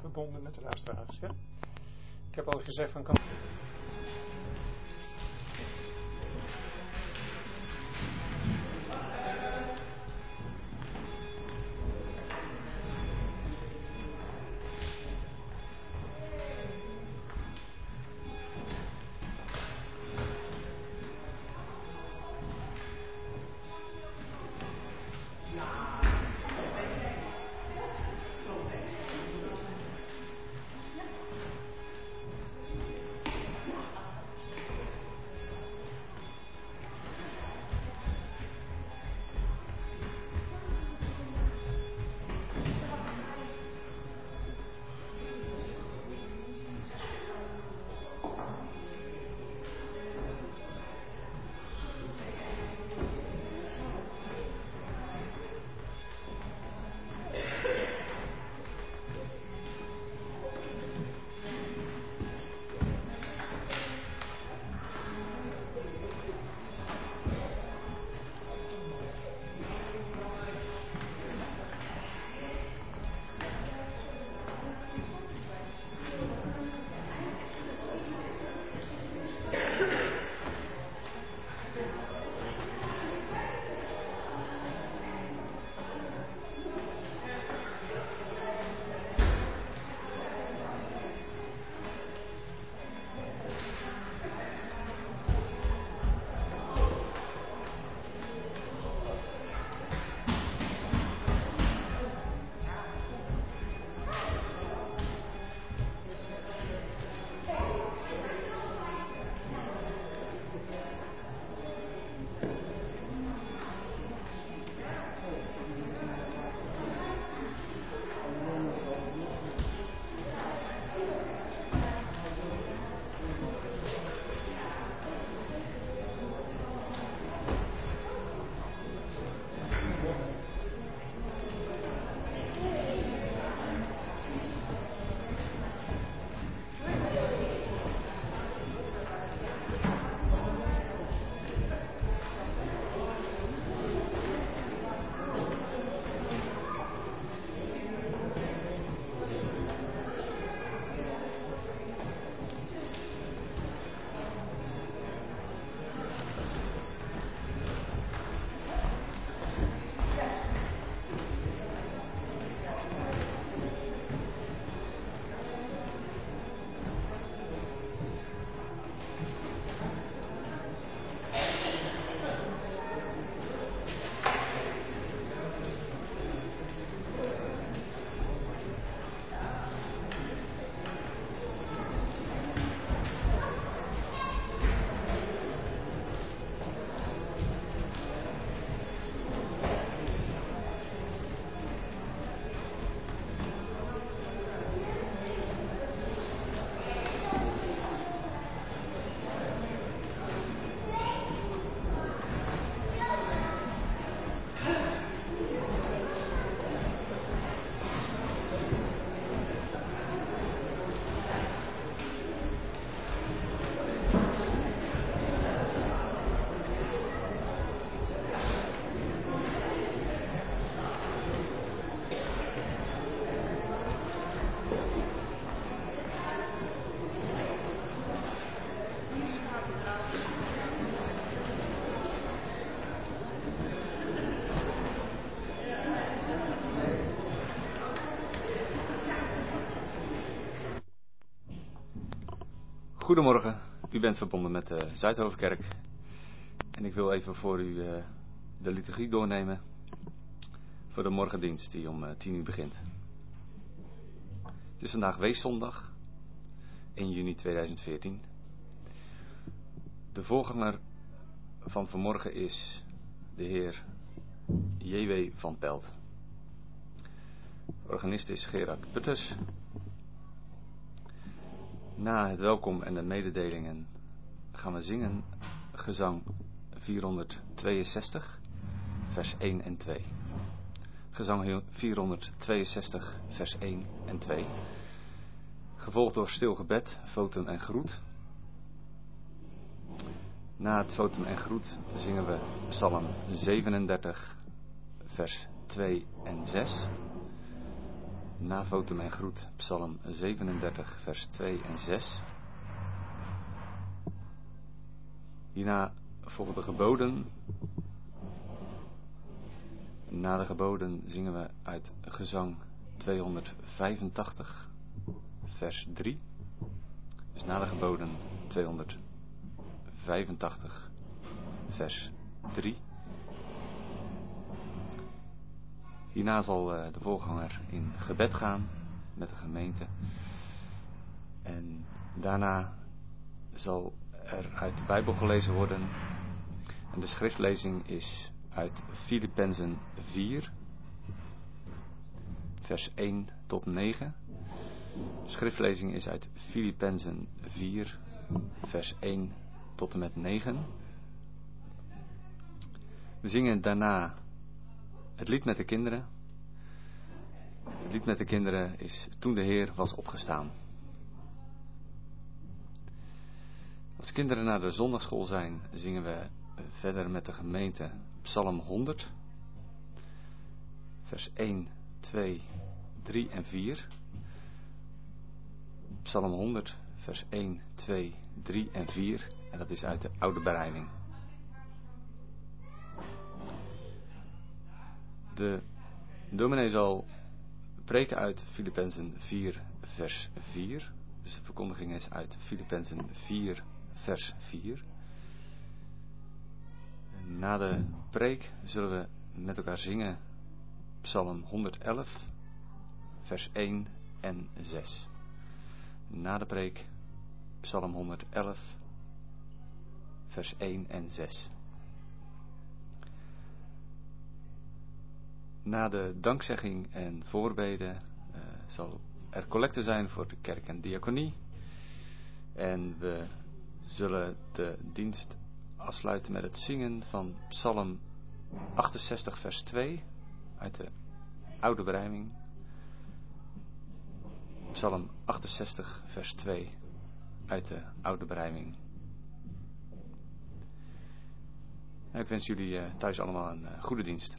verbonden met de luisteraars. Ja? Ik heb al gezegd van kan. Goedemorgen, u bent verbonden met de Zuidhoofdkerk en ik wil even voor u de liturgie doornemen voor de morgendienst die om 10 uur begint. Het is vandaag weeszondag, 1 juni 2014. De voorganger van vanmorgen is de heer J.W. van Pelt. Organist is Gerard Putters. Na het welkom en de mededelingen gaan we zingen gezang 462, vers 1 en 2. Gezang 462, vers 1 en 2. Gevolgd door stil gebed, votum en groet. Na het votum en groet zingen we Psalm 37, vers 2 en 6. Navotem en groet, Psalm 37, vers 2 en 6. Hierna volgen de geboden. Na de geboden zingen we uit Gezang 285, vers 3. Dus na de geboden 285, vers 3. Hierna zal de voorganger in gebed gaan met de gemeente. En daarna zal er uit de Bijbel gelezen worden. En de schriftlezing is uit Filippenzen 4, vers 1 tot 9. De schriftlezing is uit Filippenzen 4, vers 1 tot en met 9. We zingen daarna het lied met de kinderen. Het lied met de kinderen is Toen de Heer was opgestaan. Als kinderen naar de zondagschool zijn, zingen we verder met de gemeente Psalm 100, vers 1, 2, 3 en 4. Psalm 100, vers 1, 2, 3 en 4. En dat is uit de Oude Berijming. De dominee zal preken uit Filippenzen 4, vers 4. Dus de verkondiging is uit Filippenzen 4, vers 4. Na de preek zullen we met elkaar zingen Psalm 111, vers 1 en 6. Na de preek Psalm 111, vers 1 en 6. Na de dankzegging en voorbeden zal er collecte zijn voor de kerk en diaconie. En we zullen de dienst afsluiten met het zingen van Psalm 68, vers 2 uit de Oude Berijming. Psalm 68, vers 2 uit de Oude Berijming. En ik wens jullie thuis allemaal een goede dienst.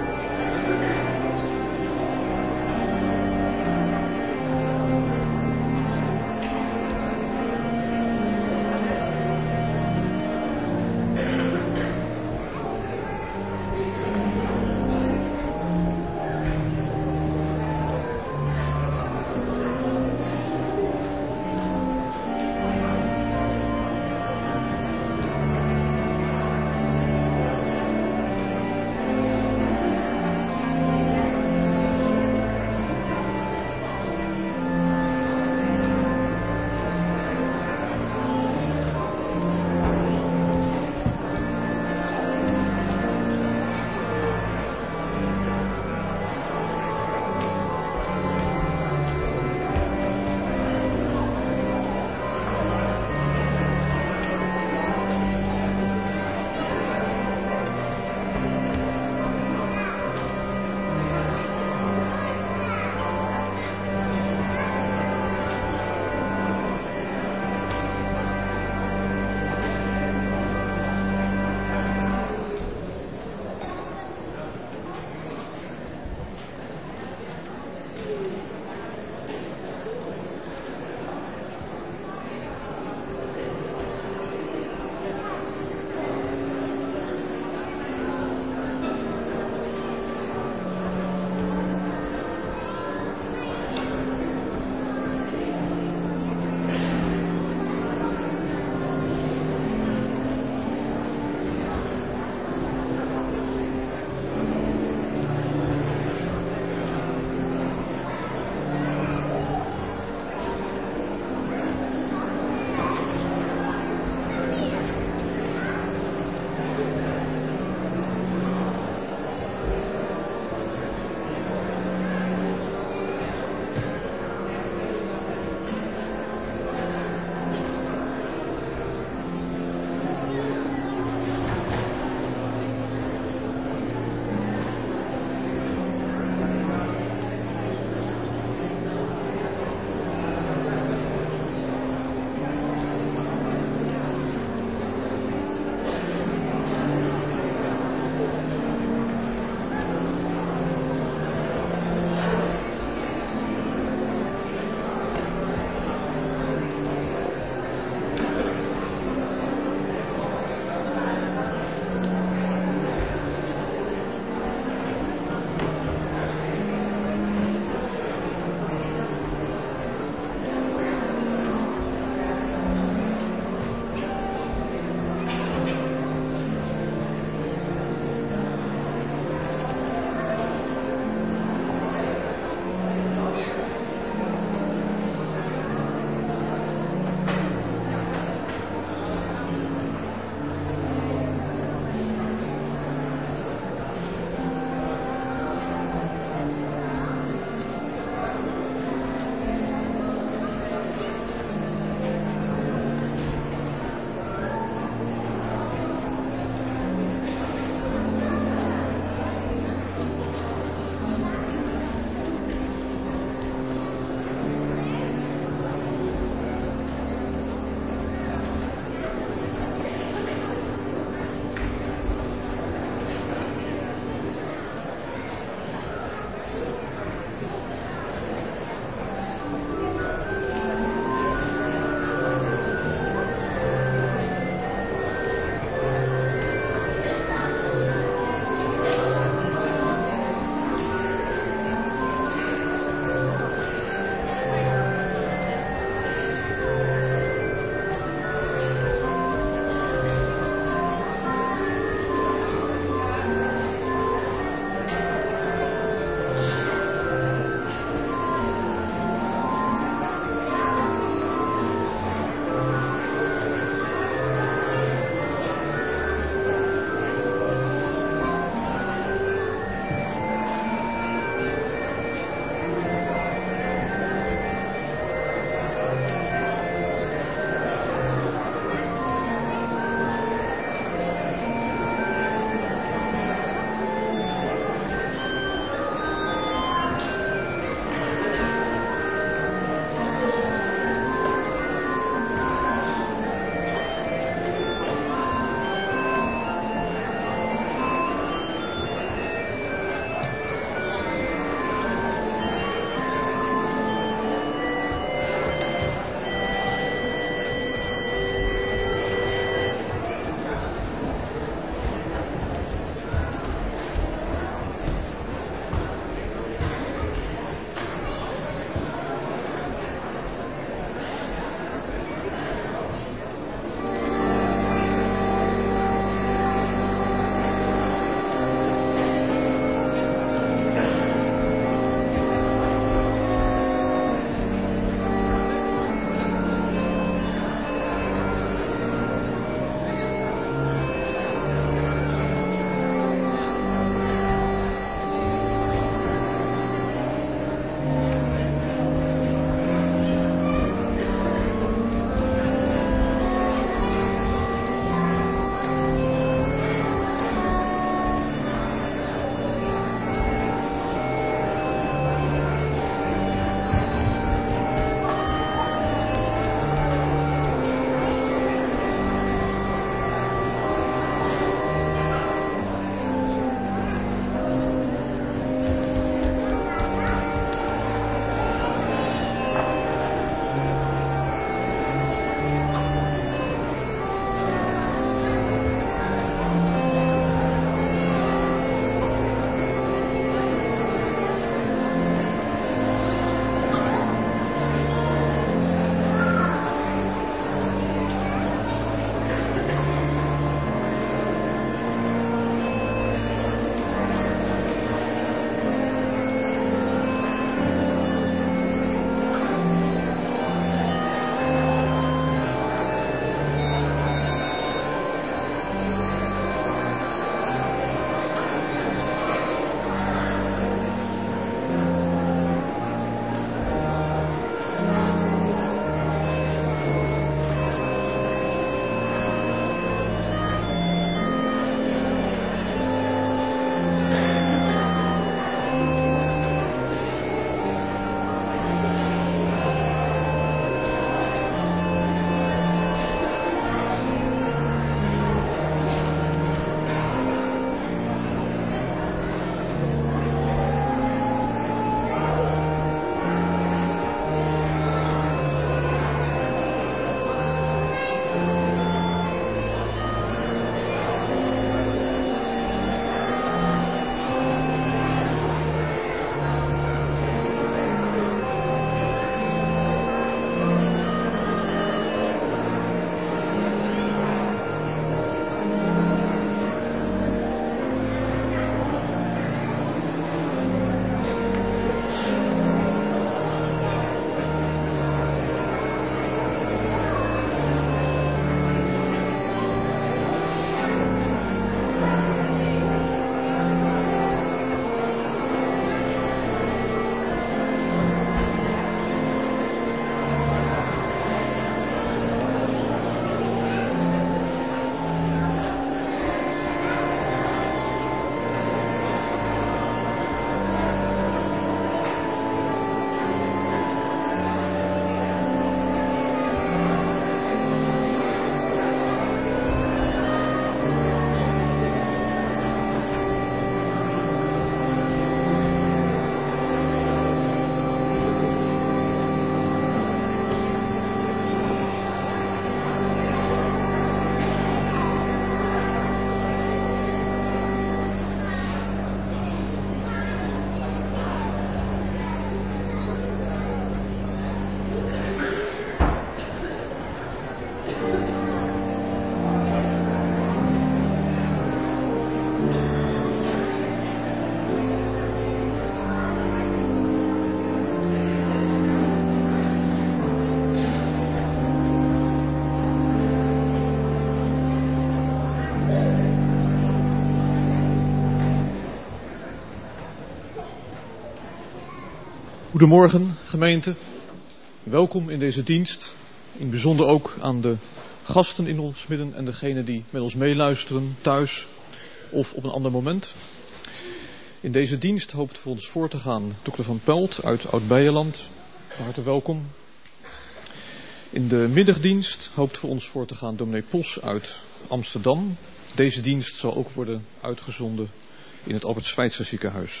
Goedemorgen gemeente, welkom in deze dienst. In het bijzonder ook aan de gasten in ons midden en degenen die met ons meeluisteren thuis of op een ander moment. In deze dienst hoopt voor ons voor te gaan Dr. van Pelt uit Oud-Beijerland. Van harte welkom. In de middagdienst hoopt voor ons voor te gaan dominee Pos uit Amsterdam. Deze dienst zal ook worden uitgezonden in het Albert Schweitzer ziekenhuis.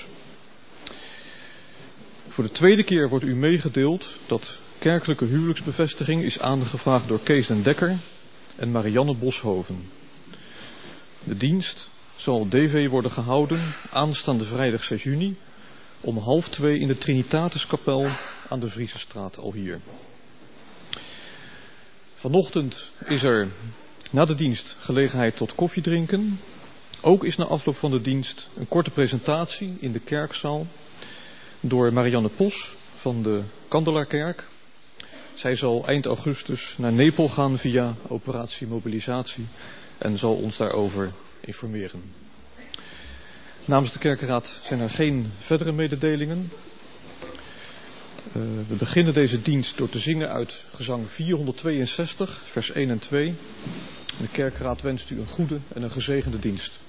Voor de tweede keer wordt u meegedeeld dat kerkelijke huwelijksbevestiging is aangevraagd door Kees den Dekker en Marianne Boshoven. De dienst zal DV worden gehouden aanstaande vrijdag 6 juni om 13:30 in de Trinitatuskapel aan de Vriesestraat al hier. Vanochtend is er na de dienst gelegenheid tot koffiedrinken. Ook is na afloop van de dienst een korte presentatie in de kerkzaal door Marianne Pos van de Kandelaarkerk. Zij zal eind augustus naar Nepal gaan via operatie mobilisatie en zal ons daarover informeren. Namens de kerkenraad zijn er geen verdere mededelingen. We beginnen deze dienst door te zingen uit gezang 462, vers 1 en 2. De kerkenraad wenst u een goede en een gezegende dienst.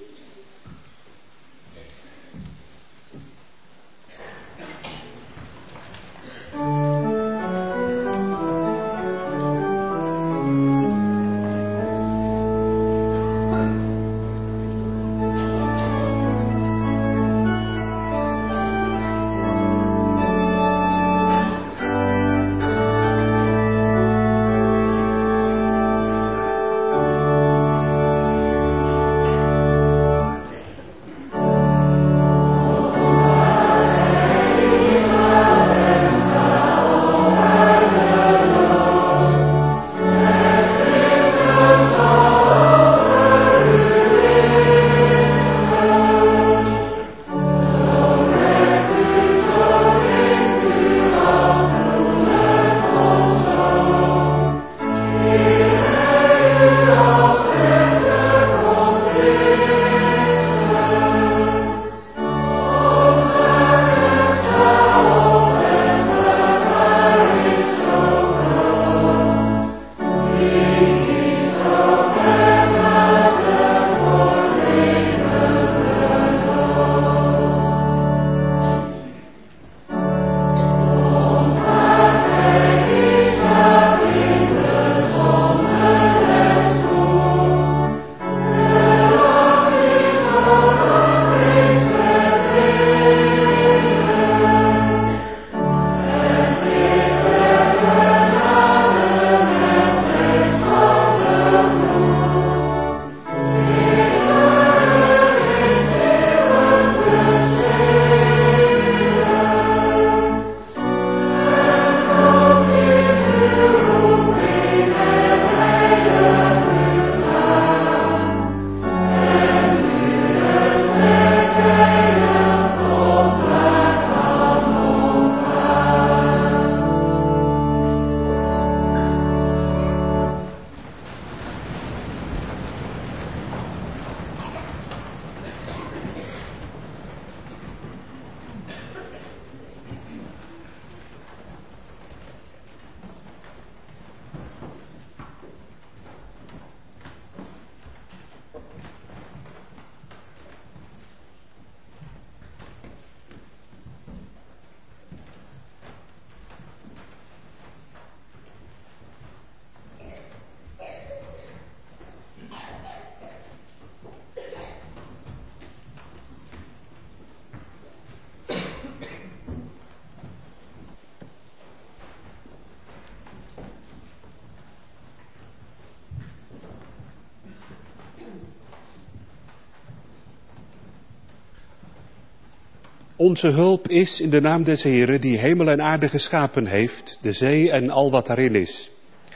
Onze hulp is in de naam des Heeren, die hemel en aarde geschapen heeft, de zee en al wat daarin is.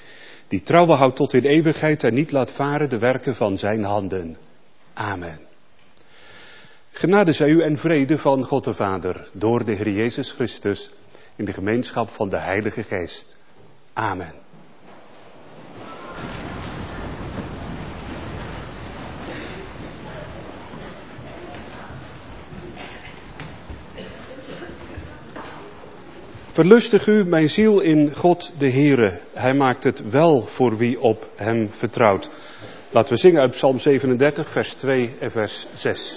Die trouwen houdt tot in eeuwigheid en niet laat varen de werken van zijn handen. Amen. Genade zij u en vrede van God de Vader, door de Heer Jezus Christus, in de gemeenschap van de Heilige Geest. Amen. Verlustig u, mijn ziel, in God de Heere. Hij maakt het wel voor wie op hem vertrouwt. Laten we zingen uit Psalm 37, vers 2 en vers 6.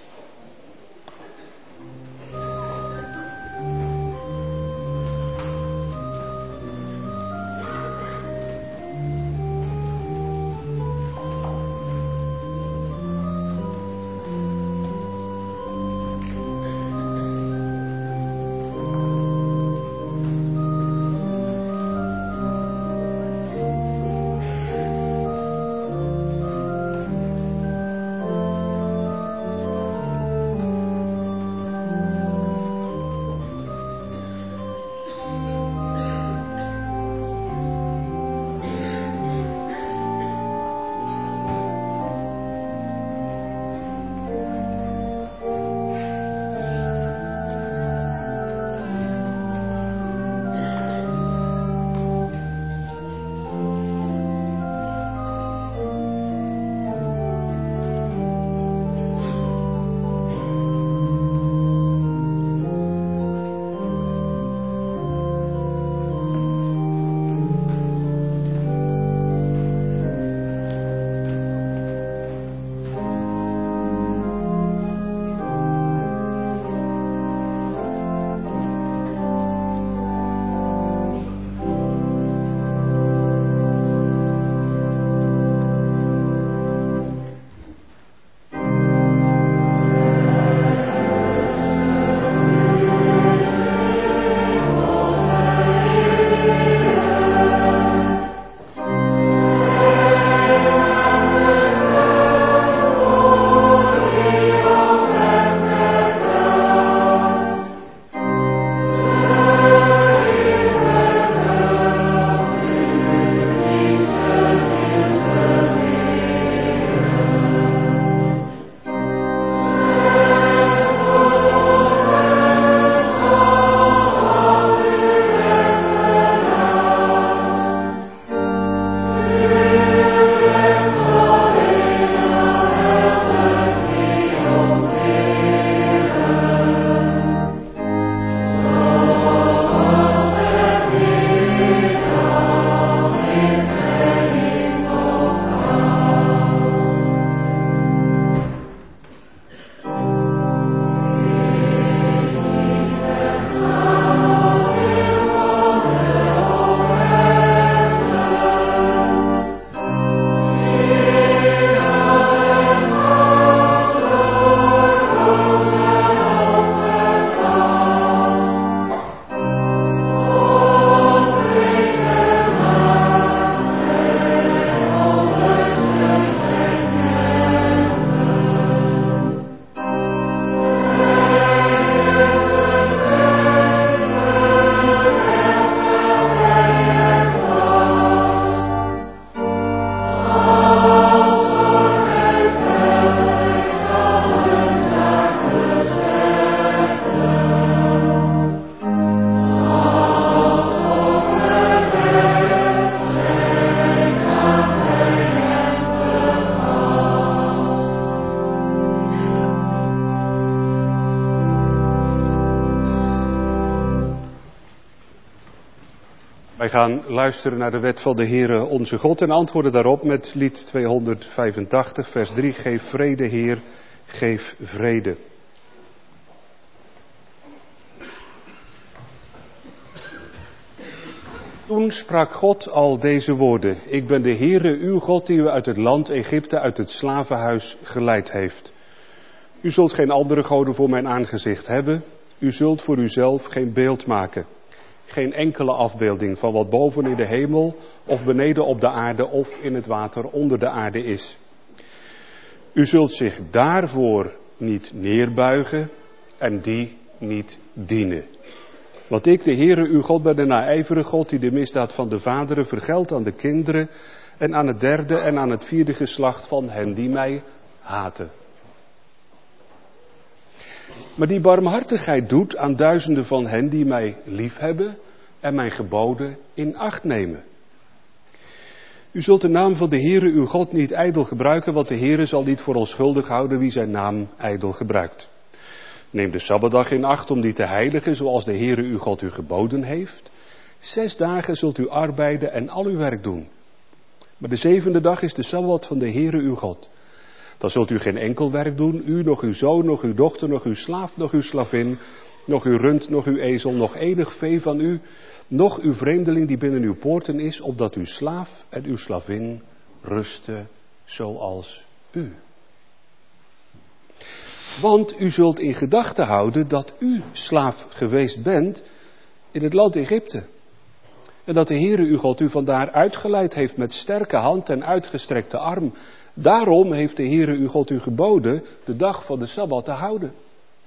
Wij gaan luisteren naar de wet van de Heere onze God en antwoorden daarop met lied 285, vers 3. Geef vrede, Heer, geef vrede. Toen sprak God al deze woorden. Ik ben de Heere, uw God, die u uit het land Egypte, uit het slavenhuis geleid heeft. U zult geen andere goden voor mijn aangezicht hebben. U zult voor uzelf geen beeld maken. Geen enkele afbeelding van wat boven in de hemel of beneden op de aarde of in het water onder de aarde is. U zult zich daarvoor niet neerbuigen en die niet dienen. Want ik, de Heere, uw God, ben de naijverige God die de misdaad van de vaderen vergeldt aan de kinderen en aan het derde en aan het vierde geslacht van hen die mij haten. Maar die barmhartigheid doet aan duizenden van hen die mij liefhebben en mijn geboden in acht nemen. U zult de naam van de Heere uw God niet ijdel gebruiken, want de Heere zal niet voor onschuldig houden wie zijn naam ijdel gebruikt. Neem de Sabbatdag in acht om die te heiligen zoals de Heere uw God u geboden heeft. 6 dagen zult u arbeiden en al uw werk doen. Maar de 7e dag is de Sabbat van de Heere uw God. Dan zult u geen enkel werk doen, u, nog uw zoon, nog uw dochter, nog uw slaaf, nog uw slavin, nog uw rund, nog uw ezel, nog enig vee van u, nog uw vreemdeling die binnen uw poorten is, opdat uw slaaf en uw slavin rusten zoals u. Want u zult in gedachten houden dat u slaaf geweest bent in het land Egypte. En dat de Heere uw God u vandaar uitgeleid heeft met sterke hand en uitgestrekte arm. Daarom heeft de Heere uw God u geboden de dag van de Sabbat te houden.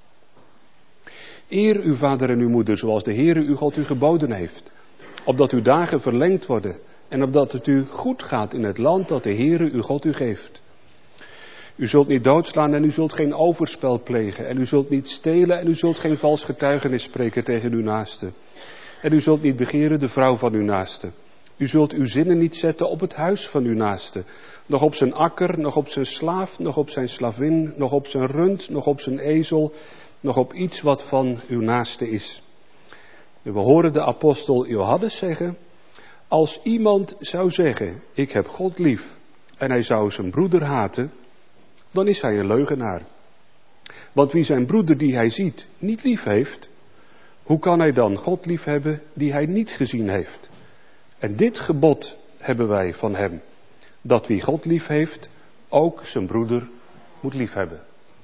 Eer uw vader en uw moeder zoals de Heere uw God u geboden heeft. Opdat uw dagen verlengd worden en opdat het u goed gaat in het land dat de Heere uw God u geeft. U zult niet doodslaan en u zult geen overspel plegen. En u zult niet stelen en u zult geen vals getuigenis spreken tegen uw naaste. En u zult niet begeren de vrouw van uw naaste. U zult uw zinnen niet zetten op het huis van uw naaste. Nog op zijn akker, nog op zijn slaaf, nog op zijn slavin, nog op zijn rund, nog op zijn ezel, nog op iets wat van uw naaste is. En we horen de apostel Johannes zeggen, als iemand zou zeggen, ik heb God lief, en hij zou zijn broeder haten, dan is hij een leugenaar. Want wie zijn broeder die hij ziet niet lief heeft, hoe kan hij dan God lief hebben die hij niet gezien heeft? En dit gebod hebben wij van hem, dat wie God lief heeft, ook zijn broeder moet lief hebben.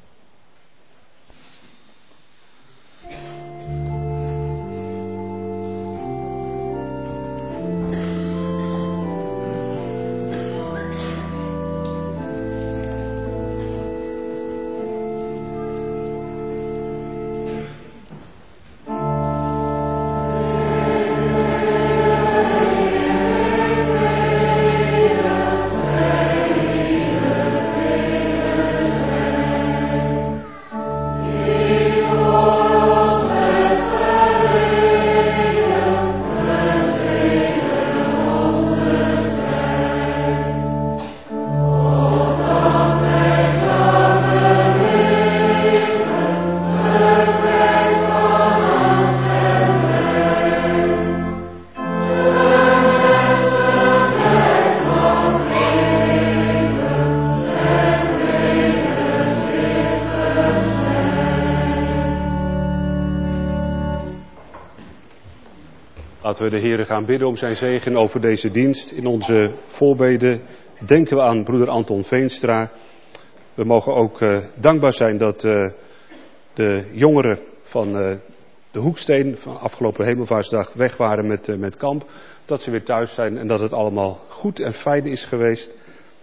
Laten we de Heere gaan bidden om zijn zegen over deze dienst. In onze voorbeden denken we aan broeder Anton Veenstra. We mogen ook dankbaar zijn dat de jongeren van de Hoeksteen van afgelopen Hemelvaartsdag weg waren met kamp. Dat ze weer thuis zijn en dat het allemaal goed en fijn is geweest.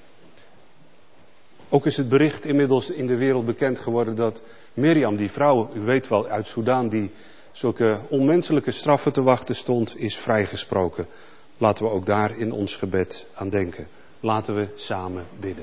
Ook is het bericht inmiddels in de wereld bekend geworden dat Mirjam, die vrouw, u weet wel, uit Soedan, die zulke onmenselijke straffen te wachten stond, is vrijgesproken. Laten we ook daar in ons gebed aan denken. Laten we samen bidden.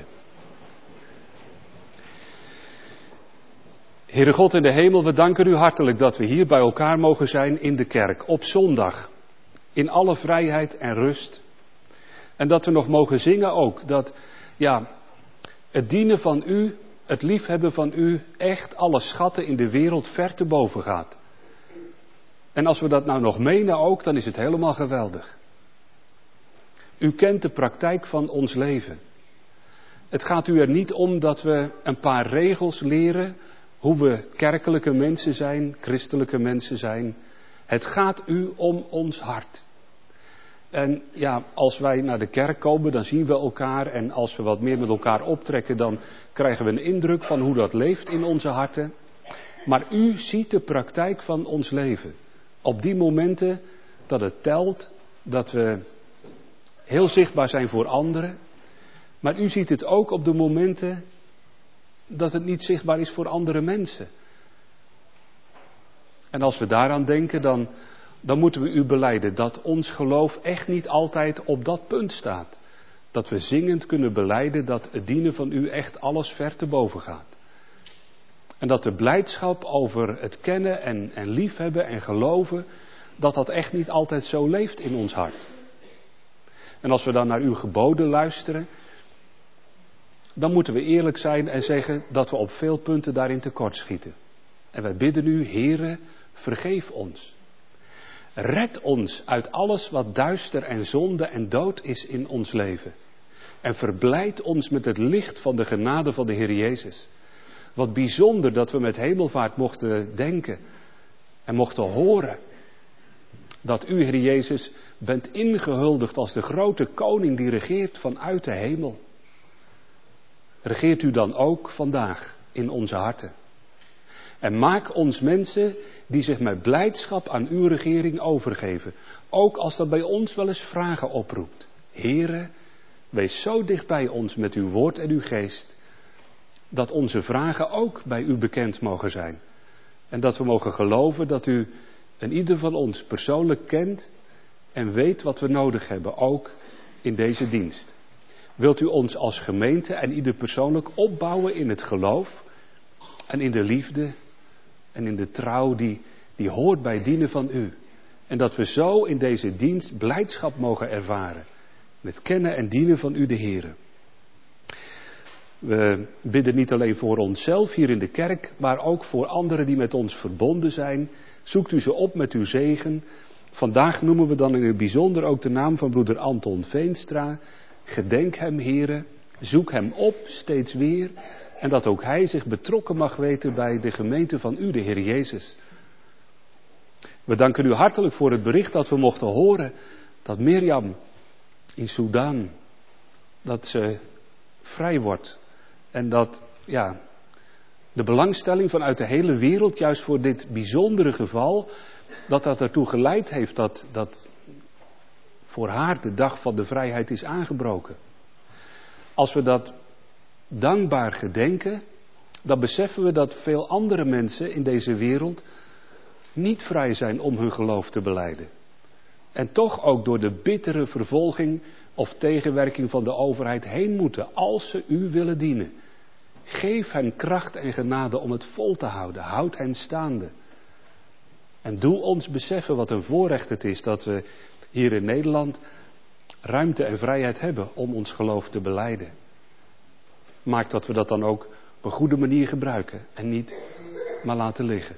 Heere God in de hemel, we danken u hartelijk dat we hier bij elkaar mogen zijn in de kerk op zondag. In alle vrijheid en rust. En dat we nog mogen zingen ook. Dat het dienen van u, het liefhebben van u, echt alle schatten in de wereld ver te boven gaat. En als we dat nou nog menen ook, dan is het helemaal geweldig. U kent de praktijk van ons leven. Het gaat u er niet om dat we een paar regels leren hoe we kerkelijke mensen zijn, christelijke mensen zijn. Het gaat u om ons hart. En als wij naar de kerk komen, dan zien we elkaar. En als we wat meer met elkaar optrekken, dan krijgen we een indruk van hoe dat leeft in onze harten. Maar u ziet de praktijk van ons leven. Op die momenten dat het telt, dat we heel zichtbaar zijn voor anderen. Maar u ziet het ook op de momenten dat het niet zichtbaar is voor andere mensen. En als we daaraan denken, dan moeten we u belijden dat ons geloof echt niet altijd op dat punt staat. Dat we zingend kunnen belijden dat het dienen van u echt alles ver te boven gaat. En dat de blijdschap over het kennen en liefhebben en geloven, dat echt niet altijd zo leeft in ons hart. En als we dan naar uw geboden luisteren, dan moeten we eerlijk zijn en zeggen dat we op veel punten daarin tekortschieten. En wij bidden u, Heere, vergeef ons. Red ons uit alles wat duister en zonde en dood is in ons leven. En verblijd ons met het licht van de genade van de Heer Jezus. Wat bijzonder dat we met hemelvaart mochten denken en mochten horen dat u, Heer Jezus, bent ingehuldigd als de grote koning die regeert vanuit de hemel. Regeert u dan ook vandaag in onze harten. En maak ons mensen die zich met blijdschap aan uw regering overgeven. Ook als dat bij ons wel eens vragen oproept. Heere, wees zo dicht bij ons met uw woord en uw geest, dat onze vragen ook bij u bekend mogen zijn. En dat we mogen geloven dat u en ieder van ons persoonlijk kent en weet wat we nodig hebben, ook in deze dienst. Wilt u ons als gemeente en ieder persoonlijk opbouwen in het geloof en in de liefde en in de trouw die hoort bij dienen van u. En dat we zo in deze dienst blijdschap mogen ervaren met kennen en dienen van u de Heere. We bidden niet alleen voor onszelf hier in de kerk, maar ook voor anderen die met ons verbonden zijn. Zoekt u ze op met uw zegen. Vandaag noemen we dan in het bijzonder ook de naam van broeder Anton Veenstra. Gedenk hem, Heere. Zoek hem op, steeds weer. En dat ook hij zich betrokken mag weten bij de gemeente van u, de Heer Jezus. We danken u hartelijk voor het bericht dat we mochten horen dat Mirjam in Sudan, dat ze vrij wordt. En dat, de belangstelling vanuit de hele wereld, juist voor dit bijzondere geval, dat ertoe geleid heeft dat voor haar de dag van de vrijheid is aangebroken. Als we dat dankbaar gedenken, dan beseffen we dat veel andere mensen in deze wereld niet vrij zijn om hun geloof te belijden. En toch ook door de bittere vervolging of tegenwerking van de overheid heen moeten, als ze u willen dienen. Geef hen kracht en genade om het vol te houden. Houd hen staande. En doe ons beseffen wat een voorrecht het is dat we hier in Nederland ruimte en vrijheid hebben om ons geloof te belijden. Maak dat we dat dan ook op een goede manier gebruiken en niet maar laten liggen.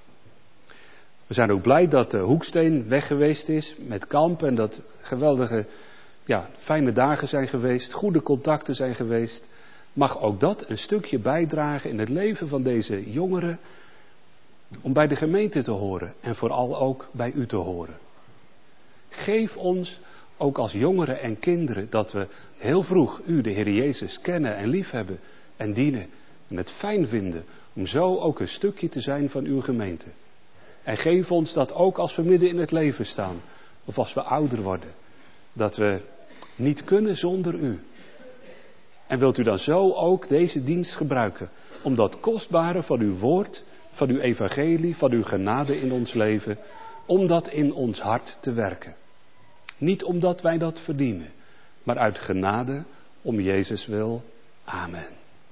We zijn ook blij dat de Hoeksteen weg geweest is met kamp en dat geweldige, fijne dagen zijn geweest, goede contacten zijn geweest. Mag ook dat een stukje bijdragen in het leven van deze jongeren om bij de gemeente te horen en vooral ook bij u te horen. Geef ons ook als jongeren en kinderen dat we heel vroeg u, de Heer Jezus, kennen en liefhebben en dienen en het fijn vinden om zo ook een stukje te zijn van uw gemeente. En geef ons dat ook als we midden in het leven staan of als we ouder worden, dat we niet kunnen zonder u. En wilt u dan zo ook deze dienst gebruiken om dat kostbare van uw woord, van uw evangelie, van uw genade in ons leven, om dat in ons hart te werken. Niet omdat wij dat verdienen, maar uit genade om Jezus wil. Amen.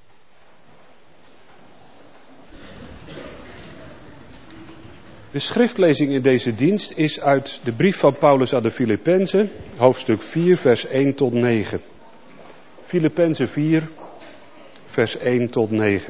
De schriftlezing in deze dienst is uit de brief van Paulus aan de Filippenzen, hoofdstuk 4, vers 1 tot 9. Filippenzen 4, vers 1 tot 9.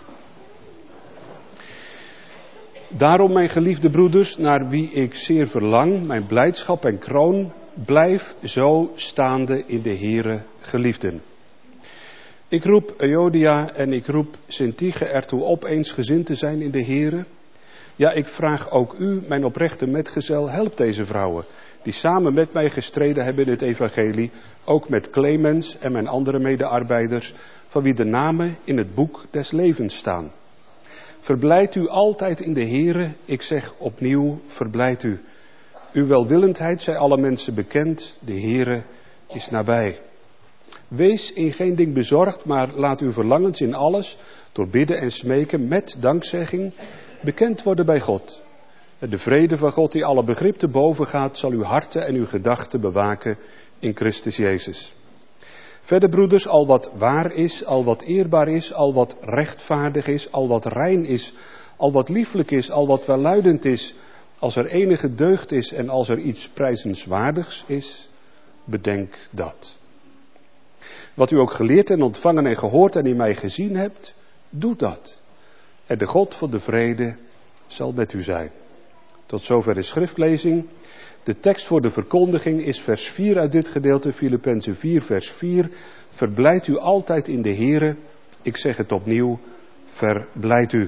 Daarom, mijn geliefde broeders, naar wie ik zeer verlang, mijn blijdschap en kroon, blijf zo staande in de Here, geliefden. Ik roep Euodia en ik roep Syntyche ertoe op eensgezind te zijn in de Here. Ja, ik vraag ook u, mijn oprechte metgezel, help deze vrouwen, die samen met mij gestreden hebben in het evangelie, ook met Clemens en mijn andere medearbeiders, van wie de namen in het boek des levens staan. Verblijd u altijd in de Here, ik zeg opnieuw, verblijd u. Uw welwillendheid zij alle mensen bekend, de Here is nabij. Wees in geen ding bezorgd, maar laat uw verlangens in alles, door bidden en smeken met dankzegging, bekend worden bij God. En de vrede van God die alle begrip te boven gaat, zal uw harten en uw gedachten bewaken in Christus Jezus. Verder, broeders, al wat waar is, al wat eerbaar is, al wat rechtvaardig is, al wat rein is, al wat lieflijk is, al wat welluidend is, als er enige deugd is en als er iets prijzenswaardigs is, bedenk dat. Wat u ook geleerd en ontvangen en gehoord en in mij gezien hebt, doe dat. En de God van de vrede zal met u zijn. Tot zover de schriftlezing. De tekst voor de verkondiging is vers 4 uit dit gedeelte, Filippenzen 4 vers 4. Verblijd u altijd in de Here. Ik zeg het opnieuw, verblijd u.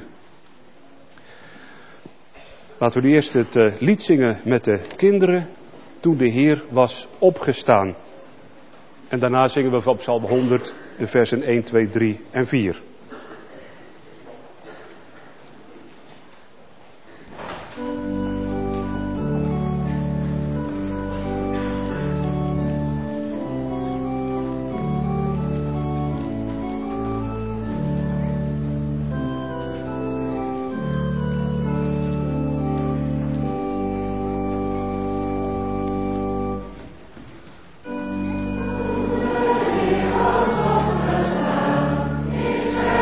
Laten we nu eerst het lied zingen met de kinderen, toen de Heer was opgestaan. En daarna zingen we van Psalm 100 de versen 1, 2, 3 en 4. Is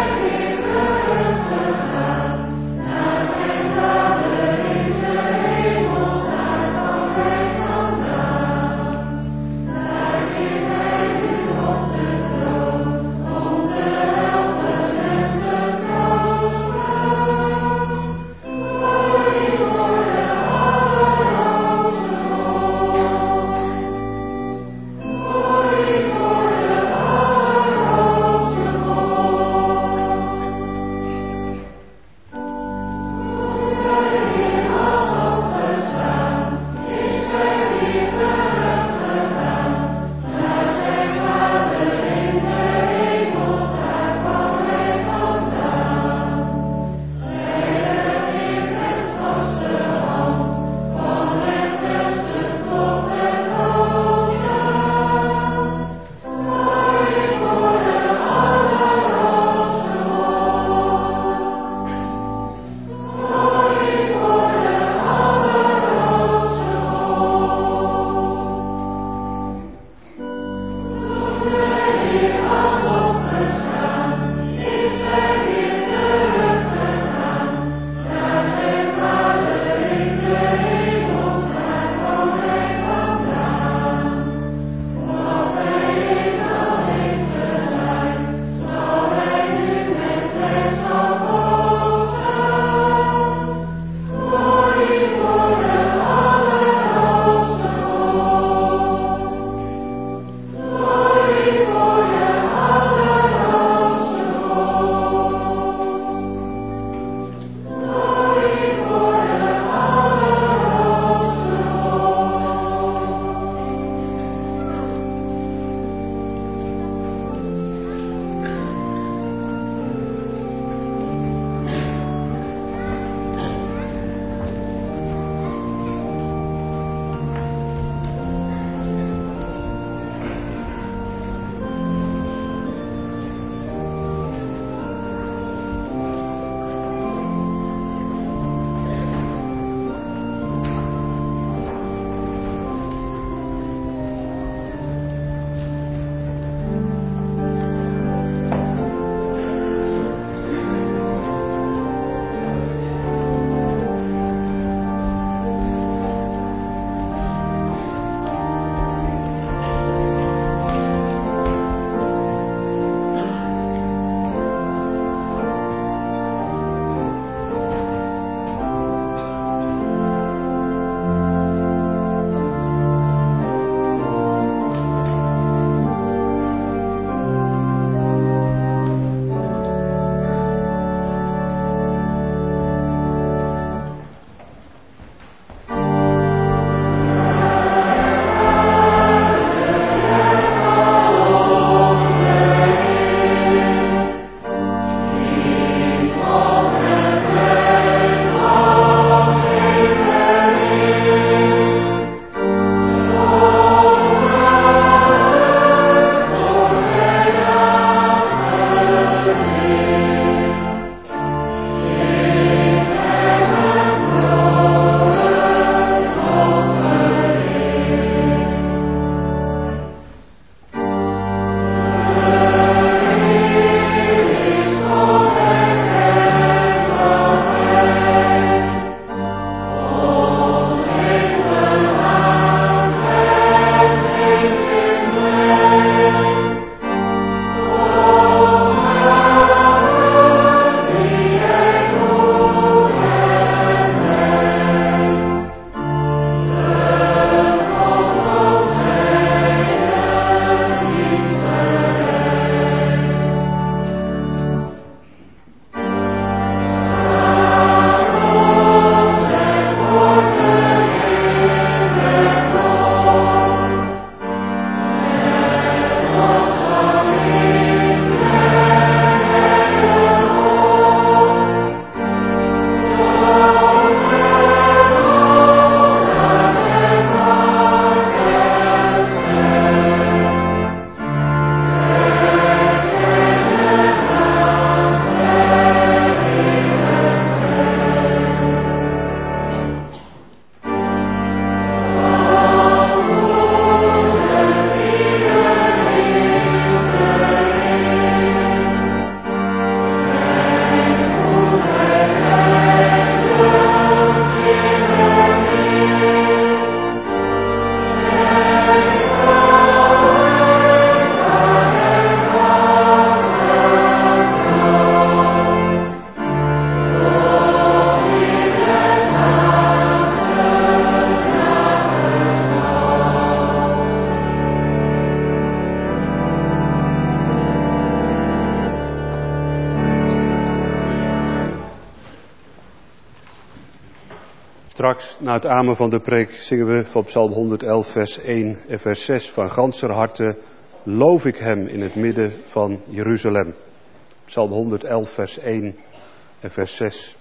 Straks, na het amen van de preek, zingen we van Psalm 111, vers 1 en vers 6. Van ganser harte loof ik hem in het midden van Jeruzalem. Psalm 111, vers 1 en vers 6.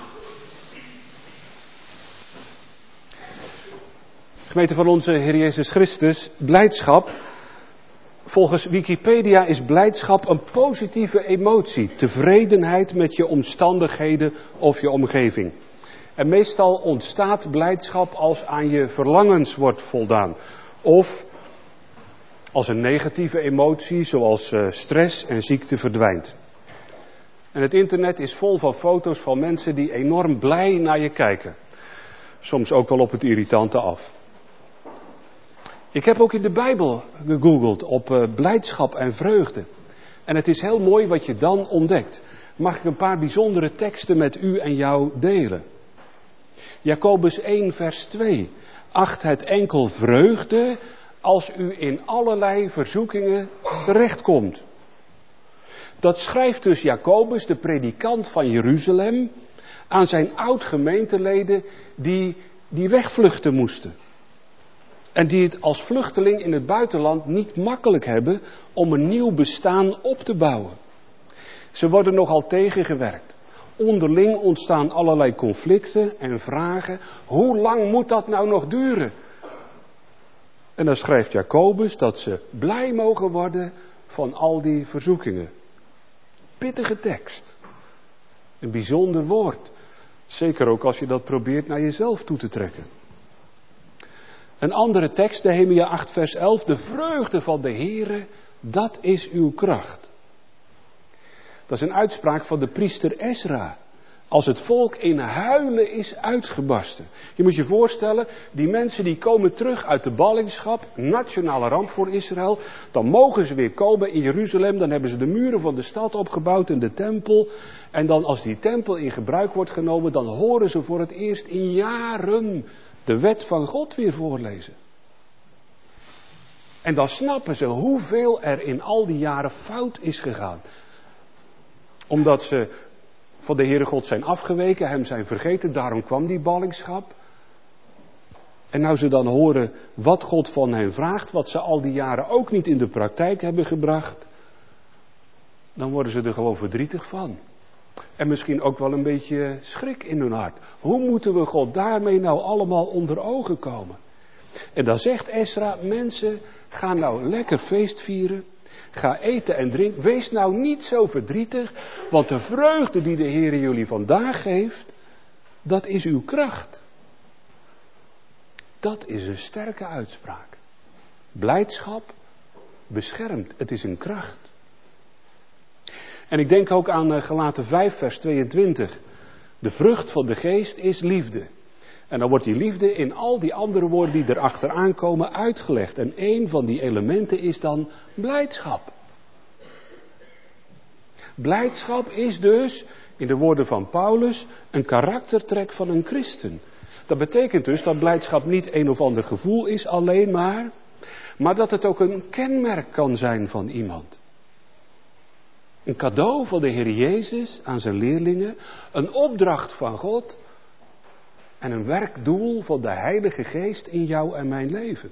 Gemeente van onze Heer Jezus Christus, blijdschap. Volgens Wikipedia is blijdschap een positieve emotie. Tevredenheid met je omstandigheden of je omgeving. En meestal ontstaat blijdschap als aan je verlangens wordt voldaan. Of als een negatieve emotie zoals stress en ziekte verdwijnt. En het internet is vol van foto's van mensen die enorm blij naar je kijken. Soms ook wel op het irritante af. Ik heb ook in de Bijbel gegoogeld op blijdschap en vreugde. En het is heel mooi wat je dan ontdekt. Mag ik een paar bijzondere teksten met u en jou delen? Jacobus 1 vers 2. Acht het enkel vreugde als u in allerlei verzoekingen terechtkomt. Dat schrijft dus Jacobus, de predikant van Jeruzalem, aan zijn oud-gemeenteleden die wegvluchten moesten. En die het als vluchteling in het buitenland niet makkelijk hebben om een nieuw bestaan op te bouwen. Ze worden nogal tegengewerkt. Onderling ontstaan allerlei conflicten en vragen. Hoe lang moet dat nou nog duren? En dan schrijft Jacobus dat ze blij mogen worden van al die verzoekingen. Pittige tekst. Een bijzonder woord. Zeker ook als je dat probeert naar jezelf toe te trekken. Een andere tekst, Nehemia 8 vers 11. De vreugde van de Heere, dat is uw kracht. Dat is een uitspraak van de priester Ezra. Als het volk in huilen is uitgebarsten. Je moet je voorstellen, die mensen die komen terug uit de ballingschap, nationale ramp voor Israël. Dan mogen ze weer komen in Jeruzalem, dan hebben ze de muren van de stad opgebouwd en de tempel. En dan als die tempel in gebruik wordt genomen, dan horen ze voor het eerst in jaren de wet van God weer voorlezen. En dan snappen ze hoeveel er in al die jaren fout is gegaan. Omdat ze van de Heere God zijn afgeweken, hem zijn vergeten, daarom kwam die ballingschap. En nou ze dan horen wat God van hen vraagt, wat ze al die jaren ook niet in de praktijk hebben gebracht, dan worden ze er gewoon verdrietig van. En misschien ook wel een beetje schrik in hun hart. Hoe moeten we God daarmee nou allemaal onder ogen komen? En dan zegt Ezra, mensen, ga nou lekker feest vieren. Ga eten en drinken. Wees nou niet zo verdrietig. Want de vreugde die de Heer jullie vandaag geeft, dat is uw kracht. Dat is een sterke uitspraak. Blijdschap beschermt. Het is een kracht. En ik denk ook aan Galaten 5 vers 22. De vrucht van de geest is liefde. En dan wordt die liefde in al die andere woorden die erachteraan komen uitgelegd. En één van die elementen is dan blijdschap. Blijdschap is dus, in de woorden van Paulus, een karaktertrek van een christen. Dat betekent dus dat blijdschap niet een of ander gevoel is alleen maar dat het ook een kenmerk kan zijn van iemand. Een cadeau van de Heer Jezus aan zijn leerlingen, een opdracht van God en een werkdoel van de Heilige Geest in jou en mijn leven.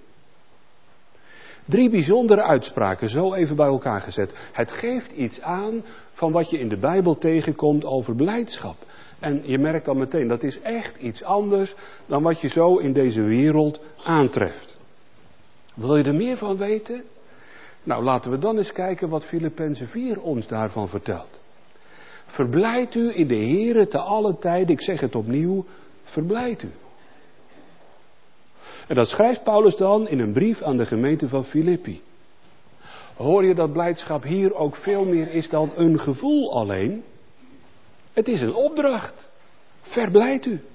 3 bijzondere uitspraken, zo even bij elkaar gezet. Het geeft iets aan van wat je in de Bijbel tegenkomt over blijdschap. En je merkt dan meteen, dat is echt iets anders dan wat je zo in deze wereld aantreft. Wil je er meer van weten? Nou, laten we dan eens kijken wat Filippenzen 4 ons daarvan vertelt. Verblijd u in de Heere te alle tijden, ik zeg het opnieuw, verblijd u. En dat schrijft Paulus dan in een brief aan de gemeente van Filippi. Hoor je dat blijdschap hier ook veel meer is dan een gevoel alleen? Het is een opdracht. Verblijd u.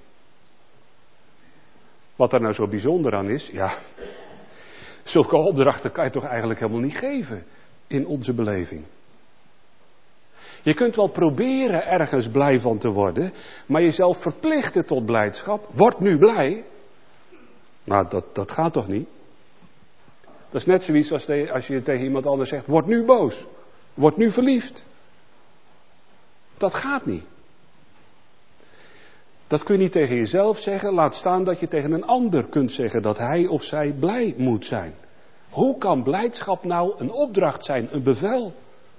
Wat er nou zo bijzonder aan is, ja, zulke opdrachten kan je toch eigenlijk helemaal niet geven in onze beleving. Je kunt wel proberen ergens blij van te worden, maar jezelf verplichten tot blijdschap. Word nu blij. Nou, dat gaat toch niet? Dat is net zoiets als je tegen iemand anders zegt, word nu boos. Word nu verliefd. Dat gaat niet. Dat kun je niet tegen jezelf zeggen, laat staan dat je tegen een ander kunt zeggen dat hij of zij blij moet zijn. Hoe kan blijdschap nou een opdracht zijn, een bevel?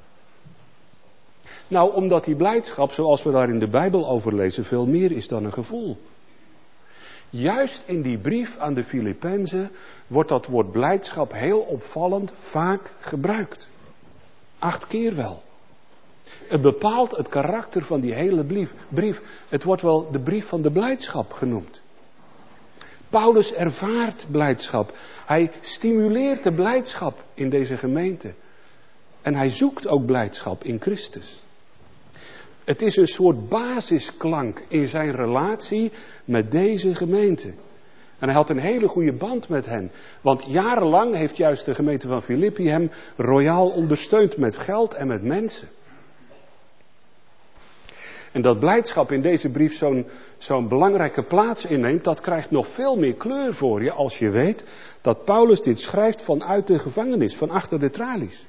Nou, omdat die blijdschap, zoals we daar in de Bijbel over lezen, veel meer is dan een gevoel. Juist in die brief aan de Filippenzen wordt dat woord blijdschap heel opvallend vaak gebruikt. 8 keer wel. Het bepaalt het karakter van die hele brief. Het wordt wel de brief van de blijdschap genoemd. Paulus ervaart blijdschap. Hij stimuleert de blijdschap in deze gemeente. En hij zoekt ook blijdschap in Christus. Het is een soort basisklank in zijn relatie met deze gemeente. En hij had een hele goede band met hen. Want jarenlang heeft juist de gemeente van Filippi hem royaal ondersteund met geld en met mensen. En dat blijdschap in deze brief zo'n belangrijke plaats inneemt, dat krijgt nog veel meer kleur voor je als je weet dat Paulus dit schrijft vanuit de gevangenis, van achter de tralies.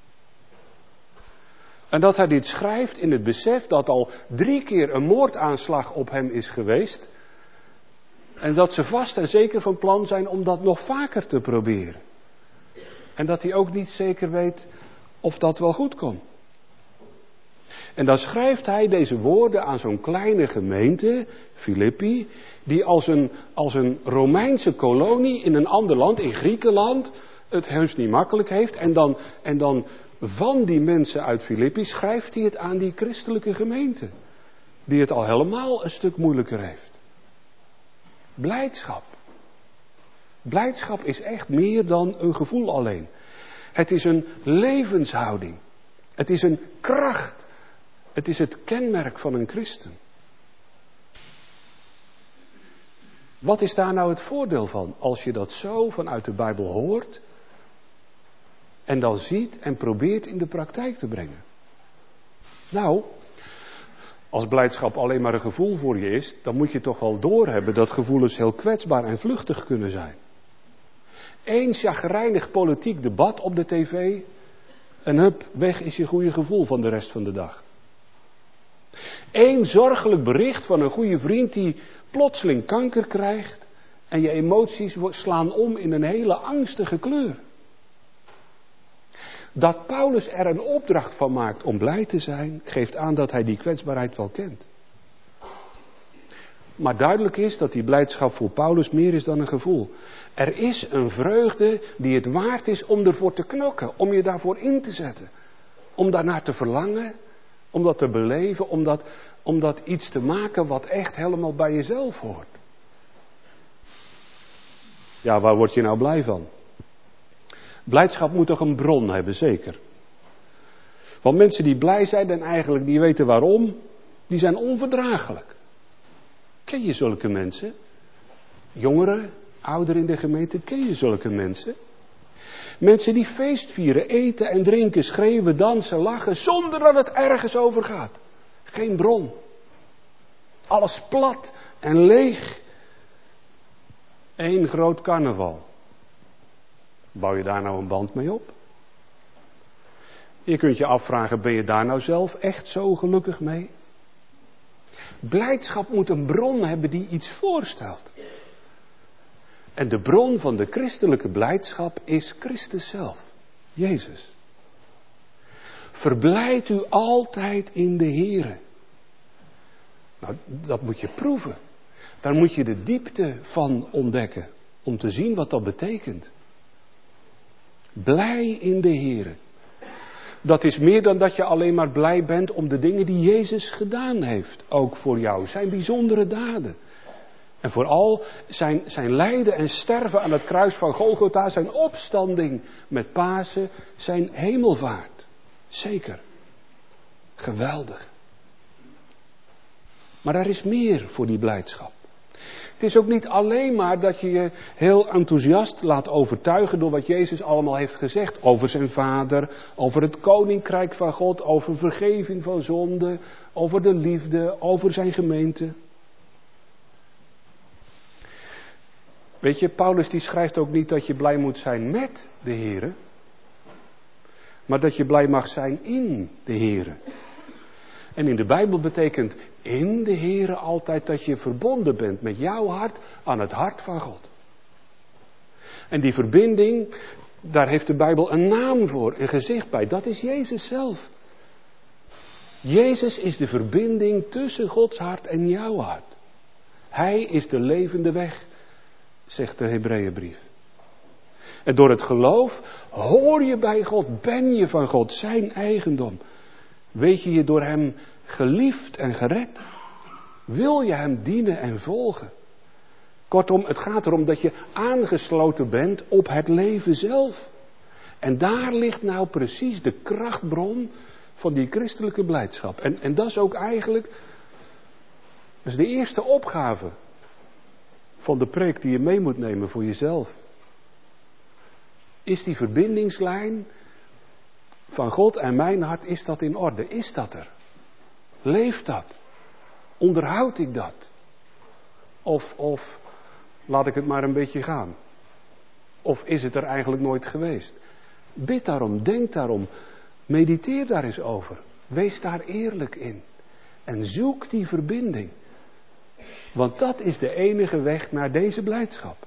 En dat hij dit schrijft in het besef dat al 3 keer een moordaanslag op hem is geweest. En dat ze vast en zeker van plan zijn om dat nog vaker te proberen. En dat hij ook niet zeker weet of dat wel goed komt. En dan schrijft hij deze woorden aan zo'n kleine gemeente, Filippi, die als een Romeinse kolonie in een ander land, in Griekenland, het heus niet makkelijk heeft. En dan van die mensen uit Filippi schrijft hij het aan die christelijke gemeente, die het al helemaal een stuk moeilijker heeft. Blijdschap. Blijdschap is echt meer dan een gevoel alleen. Het is een levenshouding. Het is een kracht. Het is het kenmerk van een christen. Wat is daar nou het voordeel van als je dat zo vanuit de Bijbel hoort en dan ziet en probeert in de praktijk te brengen? Nou, als blijdschap alleen maar een gevoel voor je is, dan moet je toch wel doorhebben dat gevoelens heel kwetsbaar en vluchtig kunnen zijn. Eén chagrijnig politiek debat op de tv en hup, weg is je goede gevoel van de rest van de dag. Eén zorgelijk bericht van een goede vriend die plotseling kanker krijgt en je emoties slaan om in een hele angstige kleur. Dat Paulus er een opdracht van maakt om blij te zijn, geeft aan dat hij die kwetsbaarheid wel kent. Maar duidelijk is dat die blijdschap voor Paulus meer is dan een gevoel. Er is een vreugde die het waard is om ervoor te knokken, om je daarvoor in te zetten. Om daarnaar te verlangen, om dat te beleven, om dat iets te maken wat echt helemaal bij jezelf hoort. Ja, waar word je nou blij van? Blijdschap moet toch een bron hebben, zeker. Want mensen die blij zijn en eigenlijk niet weten waarom, die zijn onverdraaglijk. Ken je zulke mensen? Jongeren, ouderen in de gemeente, ken je zulke mensen? Mensen die feest vieren, eten en drinken, schreeuwen, dansen, lachen, zonder dat het ergens over gaat. Geen bron. Alles plat en leeg. Eén groot carnaval. Bouw je daar nou een band mee op? Je kunt je afvragen, ben je daar nou zelf echt zo gelukkig mee? Blijdschap moet een bron hebben die iets voorstelt. En de bron van de christelijke blijdschap is Christus zelf, Jezus. Verblijd u altijd in de Here. Nou, dat moet je proeven. Daar moet je de diepte van ontdekken, om te zien wat dat betekent. Blij in de Here. Dat is meer dan dat je alleen maar blij bent om de dingen die Jezus gedaan heeft. Ook voor jou, zijn bijzondere daden. En vooral zijn lijden en sterven aan het kruis van Golgotha, zijn opstanding met Pasen, zijn hemelvaart. Zeker. Geweldig. Maar er is meer voor die blijdschap. Het is ook niet alleen maar dat je je heel enthousiast laat overtuigen door wat Jezus allemaal heeft gezegd. Over zijn Vader, over het Koninkrijk van God, over vergeving van zonde, over de liefde, over zijn gemeente. Weet je, Paulus die schrijft ook niet dat je blij moet zijn met de Here, maar dat je blij mag zijn in de Here. En in de Bijbel betekent in de Heere altijd dat je verbonden bent met jouw hart aan het hart van God. En die verbinding, daar heeft de Bijbel een naam voor, een gezicht bij. Dat is Jezus zelf. Jezus is de verbinding tussen Gods hart en jouw hart. Hij is de levende weg, zegt de Hebreeënbrief. En door het geloof hoor je bij God, ben je van God, zijn eigendom. Weet je door hem geliefd en gered? Wil je hem dienen en volgen? Kortom, het gaat erom dat je aangesloten bent op het leven zelf. En daar ligt nou precies de krachtbron van die christelijke blijdschap. En dat is ook eigenlijk, dat is de eerste opgave van de preek die je mee moet nemen voor jezelf. Is die verbindingslijn van God en mijn hart, is dat in orde? Is dat er? Leeft dat? Onderhoud ik dat? Of laat ik het maar een beetje gaan? Of is het er eigenlijk nooit geweest? Bid daarom, denk daarom, mediteer daar eens over. Wees daar eerlijk in. En zoek die verbinding. Want dat is de enige weg naar deze blijdschap.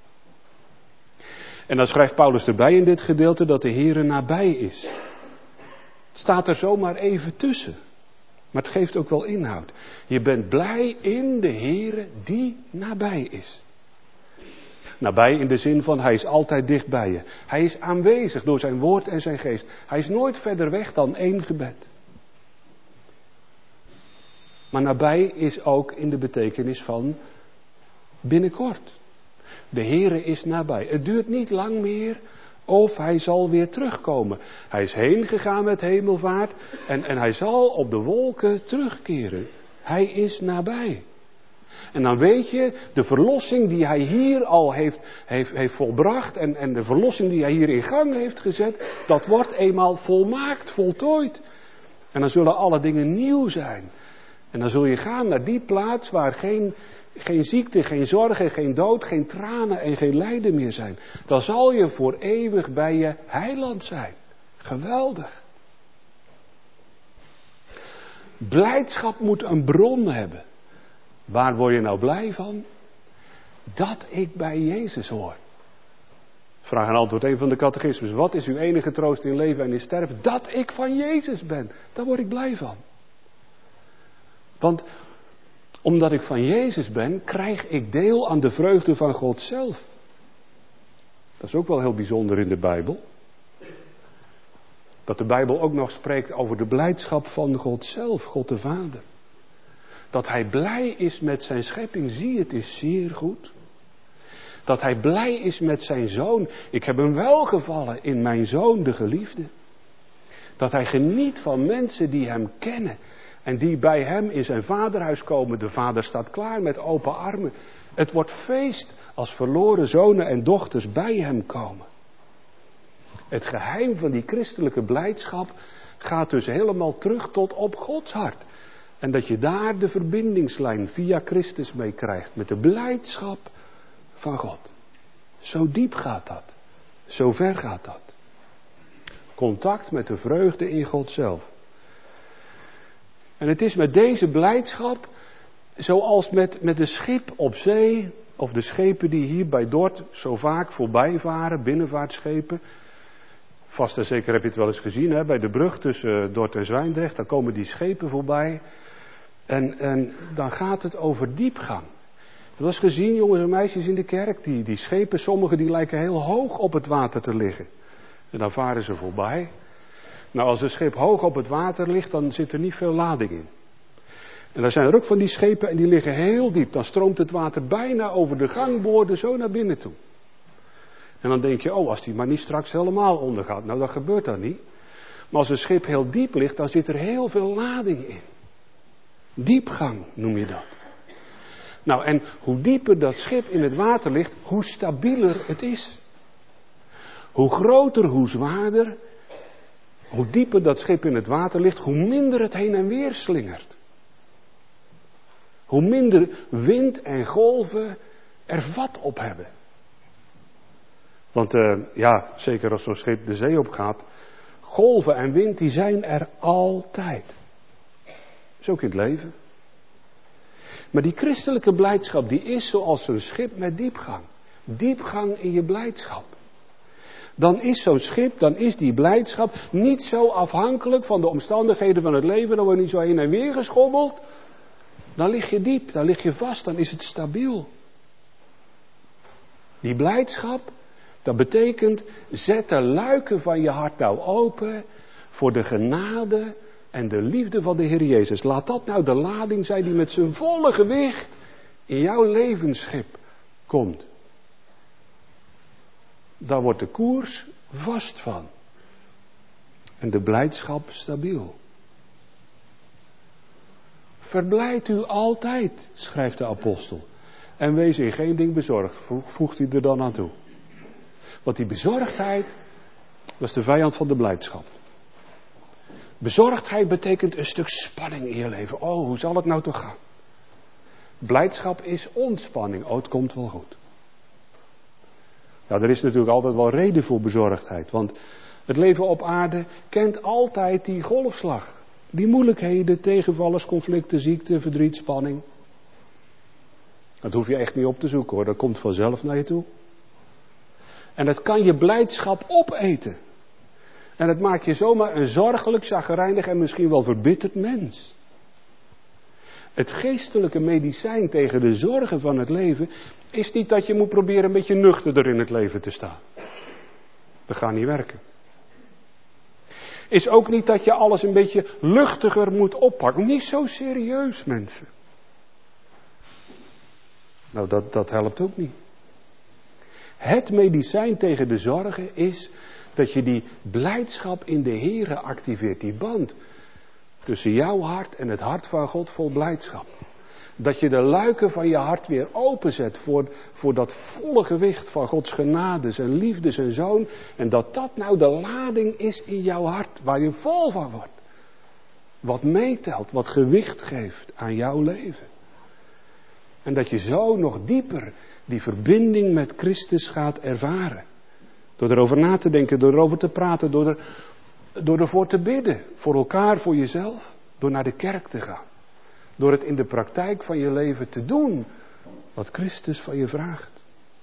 En dan schrijft Paulus erbij in dit gedeelte dat de Heere nabij is. Het staat er zomaar even tussen. Maar het geeft ook wel inhoud. Je bent blij in de Heere die nabij is. Nabij in de zin van hij is altijd dicht bij je. Hij is aanwezig door zijn woord en zijn geest. Hij is nooit verder weg dan 1 gebed. Maar nabij is ook in de betekenis van binnenkort. De Heere is nabij. Het duurt niet lang meer of hij zal weer terugkomen. Hij is heen gegaan met hemelvaart en hij zal op de wolken terugkeren. Hij is nabij. En dan weet je, de verlossing die hij hier al heeft volbracht en de verlossing die hij hier in gang heeft gezet, dat wordt eenmaal volmaakt, voltooid. En dan zullen alle dingen nieuw zijn. En dan zul je gaan naar die plaats waar geen ziekte, geen zorgen, geen dood, geen tranen en geen lijden meer zijn. Dan zal je voor eeuwig bij je heiland zijn. Geweldig. Blijdschap moet een bron hebben. Waar word je nou blij van? Dat ik bij Jezus hoor. Vraag en antwoord 1 van de catechismus. Wat is uw enige troost in leven en in sterven? Dat ik van Jezus ben. Daar word ik blij van. Want omdat ik van Jezus ben, krijg ik deel aan de vreugde van God zelf. Dat is ook wel heel bijzonder in de Bijbel. Dat de Bijbel ook nog spreekt over de blijdschap van God zelf, God de Vader. Dat hij blij is met zijn schepping, zie het is zeer goed. Dat hij blij is met zijn zoon. Ik heb hem welgevallen in mijn zoon, de geliefde. Dat hij geniet van mensen die hem kennen. En die bij hem in zijn vaderhuis komen. De vader staat klaar met open armen. Het wordt feest als verloren zonen en dochters bij hem komen. Het geheim van die christelijke blijdschap gaat dus helemaal terug tot op Gods hart. En dat je daar de verbindingslijn via Christus mee krijgt. Met de blijdschap van God. Zo diep gaat dat. Zo ver gaat dat. Contact met de vreugde in God zelf. En het is met deze blijdschap, zoals met een schip op zee, of de schepen die hier bij Dort zo vaak voorbij varen, binnenvaartschepen. Vast en zeker heb je het wel eens gezien, hè, bij de brug tussen Dort en Zwijndrecht, dan komen die schepen voorbij. En dan gaat het over diepgang. Dat was gezien, jongens en meisjes in de kerk, die schepen, sommige die lijken heel hoog op het water te liggen. En dan varen ze voorbij. Nou, als een schip hoog op het water ligt, dan zit er niet veel lading in. En dan zijn er ook van die schepen en die liggen heel diep. Dan stroomt het water bijna over de gangboorden zo naar binnen toe. En dan denk je, als die maar niet straks helemaal ondergaat. Nou, dat gebeurt dan niet. Maar als een schip heel diep ligt, dan zit er heel veel lading in. Diepgang noem je dat. Nou, en hoe dieper dat schip in het water ligt, hoe stabieler het is. Hoe groter, hoe zwaarder, hoe dieper dat schip in het water ligt, hoe minder het heen en weer slingert. Hoe minder wind en golven er vat op hebben. Want zeker als zo'n schip de zee op gaat, golven en wind die zijn er altijd. Zo ook in het leven. Maar die christelijke blijdschap, die is zoals zo'n schip met diepgang. Diepgang in je blijdschap. Dan is zo'n schip, dan is die blijdschap niet zo afhankelijk van de omstandigheden van het leven. Dan word je niet zo heen en weer geschommeld. Dan lig je diep, dan lig je vast, dan is het stabiel. Die blijdschap, dat betekent, zet de luiken van je hart nou open voor de genade en de liefde van de Heer Jezus. Laat dat nou de lading zijn die met zijn volle gewicht in jouw levensschip komt. Daar wordt de koers vast van. En de blijdschap stabiel. Verblijd u altijd, schrijft de apostel. En wees in geen ding bezorgd, voegt hij er dan aan toe. Want die bezorgdheid, dat is de vijand van de blijdschap. Bezorgdheid betekent een stuk spanning in je leven. Oh, hoe zal het nou toch gaan? Blijdschap is ontspanning. Oh, het komt wel goed. Nou, er is natuurlijk altijd wel reden voor bezorgdheid. Want het leven op aarde kent altijd die golfslag. Die moeilijkheden, tegenvallers, conflicten, ziekte, verdriet, spanning. Dat hoef je echt niet op te zoeken hoor. Dat komt vanzelf naar je toe. En het kan je blijdschap opeten. En het maakt je zomaar een zorgelijk, chagrijnig en misschien wel verbitterd mens. Het geestelijke medicijn tegen de zorgen van het leven is niet dat je moet proberen een beetje nuchterder in het leven te staan. Dat gaat niet werken. Is ook niet dat je alles een beetje luchtiger moet oppakken. Niet zo serieus, mensen. Nou, dat helpt ook niet. Het medicijn tegen de zorgen is dat je die blijdschap in de Here activeert. Die band tussen jouw hart en het hart van God vol blijdschap. Dat je de luiken van je hart weer openzet voor dat volle gewicht van Gods genade, zijn liefde, zijn zoon. En dat nou de lading is in jouw hart waar je vol van wordt. Wat meetelt, wat gewicht geeft aan jouw leven. En dat je zo nog dieper die verbinding met Christus gaat ervaren. Door erover na te denken, door erover te praten, door ervoor te bidden. Voor elkaar, voor jezelf. Door naar de kerk te gaan. Door het in de praktijk van je leven te doen. Wat Christus van je vraagt.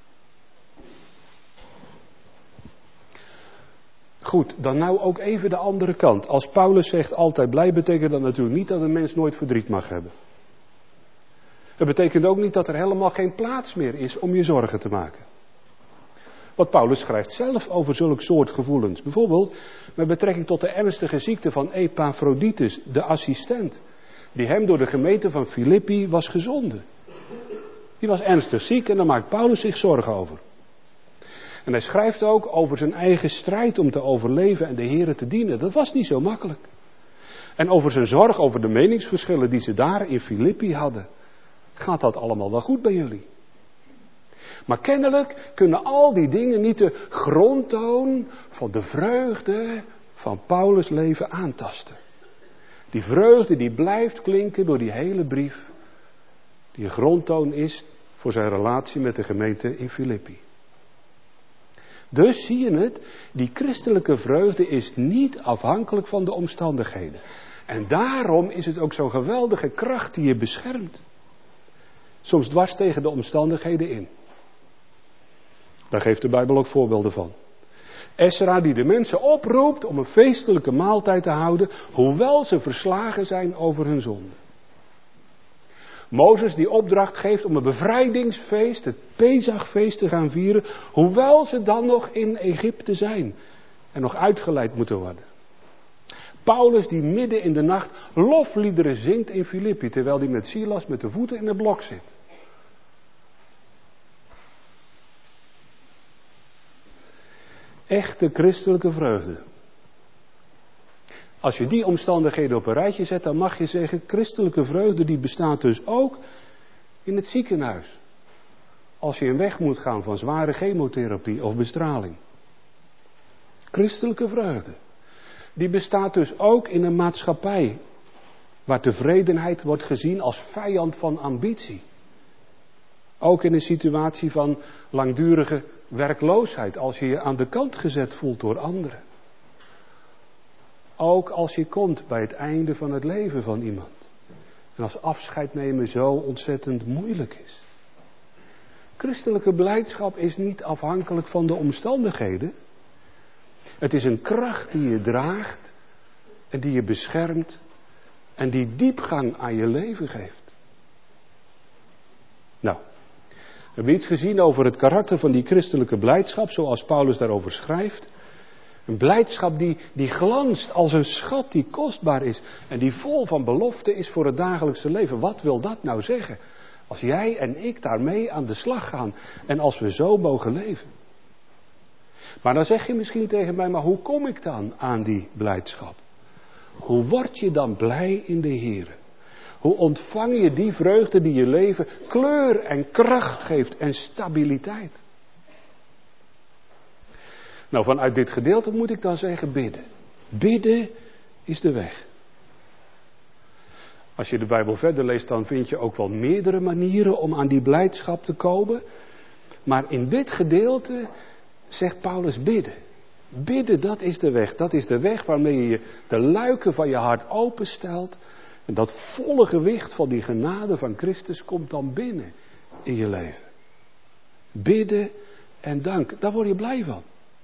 Goed, dan nou ook even de andere kant. Als Paulus zegt altijd blij, betekent dat natuurlijk niet dat een mens nooit verdriet mag hebben. Het betekent ook niet dat er helemaal geen plaats meer is om je zorgen te maken. Want Paulus schrijft zelf over zulke soort gevoelens. Bijvoorbeeld met betrekking tot de ernstige ziekte van Epaphroditus, de assistent. Die hem door de gemeente van Filippi was gezonden. Die was ernstig ziek en daar maakt Paulus zich zorgen over. En hij schrijft ook over zijn eigen strijd om te overleven en de Here te dienen. Dat was niet zo makkelijk. En over zijn zorg over de meningsverschillen die ze daar in Filippi hadden. Gaat dat allemaal wel goed bij jullie? Maar kennelijk kunnen al die dingen niet de grondtoon van de vreugde van Paulus' leven aantasten. Die vreugde die blijft klinken door die hele brief. Die een grondtoon is voor zijn relatie met de gemeente in Filippi. Dus zie je het, die christelijke vreugde is niet afhankelijk van de omstandigheden. En daarom is het ook zo'n geweldige kracht die je beschermt. Soms dwars tegen de omstandigheden in. Daar geeft de Bijbel ook voorbeelden van. Esra die de mensen oproept om een feestelijke maaltijd te houden, hoewel ze verslagen zijn over hun zonde. Mozes die opdracht geeft om een bevrijdingsfeest, het Pesachfeest te gaan vieren, hoewel ze dan nog in Egypte zijn en nog uitgeleid moeten worden. Paulus die midden in de nacht lofliederen zingt in Filippi, terwijl hij met Silas met de voeten in het blok zit. Echte christelijke vreugde. Als je die omstandigheden op een rijtje zet, dan mag je zeggen, christelijke vreugde die bestaat dus ook in het ziekenhuis. Als je een weg moet gaan van zware chemotherapie of bestraling. Christelijke vreugde. Die bestaat dus ook in een maatschappij waar tevredenheid wordt gezien als vijand van ambitie. Ook in een situatie van langdurige werkloosheid, als je je aan de kant gezet voelt door anderen. Ook als je komt bij het einde van het leven van iemand. En als afscheid nemen zo ontzettend moeilijk is. Christelijke blijdschap is niet afhankelijk van de omstandigheden. Het is een kracht die je draagt en die je beschermt en die diepgang aan je leven geeft. Nou, we hebben iets gezien over het karakter van die christelijke blijdschap, zoals Paulus daarover schrijft. Een blijdschap die glanst als een schat die kostbaar is en die vol van belofte is voor het dagelijkse leven. Wat wil dat nou zeggen? Als jij en ik daarmee aan de slag gaan en als we zo mogen leven. Maar dan zeg je misschien tegen mij, maar hoe kom ik dan aan die blijdschap? Hoe word je dan blij in de Heere? Hoe ontvang je die vreugde die je leven kleur en kracht geeft en stabiliteit? Nou, vanuit dit gedeelte moet ik dan zeggen bidden. Bidden is de weg. Als je de Bijbel verder leest, dan vind je ook wel meerdere manieren om aan die blijdschap te komen. Maar in dit gedeelte zegt Paulus bidden. Bidden, dat is de weg. Dat is de weg waarmee je de luiken van je hart openstelt. En dat volle gewicht van die genade van Christus komt dan binnen in je leven. Bidden en danken, daar word je blij van.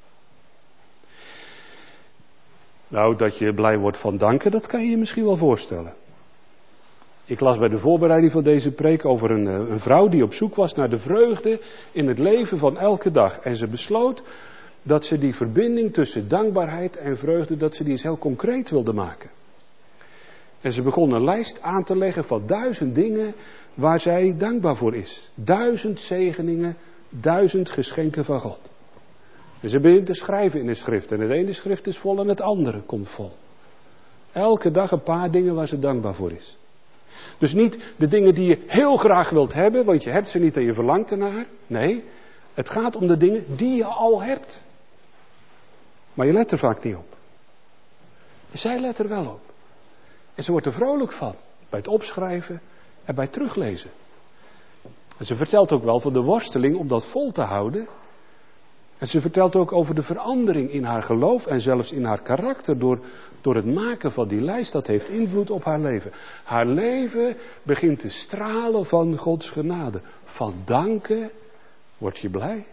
Nou, dat je blij wordt van danken, dat kan je je misschien wel voorstellen. Ik las bij de voorbereiding van deze preek over een vrouw die op zoek was naar de vreugde in het leven van elke dag. En ze besloot dat ze die verbinding tussen dankbaarheid en vreugde, dat ze die eens heel concreet wilde maken. En ze begon een lijst aan te leggen van 1000 dingen waar zij dankbaar voor is. 1000 zegeningen, 1000 geschenken van God. En ze begint te schrijven in de schrift. En het ene schrift is vol en het andere komt vol. Elke dag een paar dingen waar ze dankbaar voor is. Dus niet de dingen die je heel graag wilt hebben, want je hebt ze niet en je verlangt ernaar. Nee, het gaat om de dingen die je al hebt. Maar je let er vaak niet op. Zij let er wel op. En ze wordt er vrolijk van. Bij het opschrijven en bij het teruglezen. En ze vertelt ook wel van de worsteling om dat vol te houden. En ze vertelt ook over de verandering in haar geloof en zelfs in haar karakter door het maken van die lijst. Dat heeft invloed op haar leven. Haar leven begint te stralen van Gods genade. Van danken word je blij.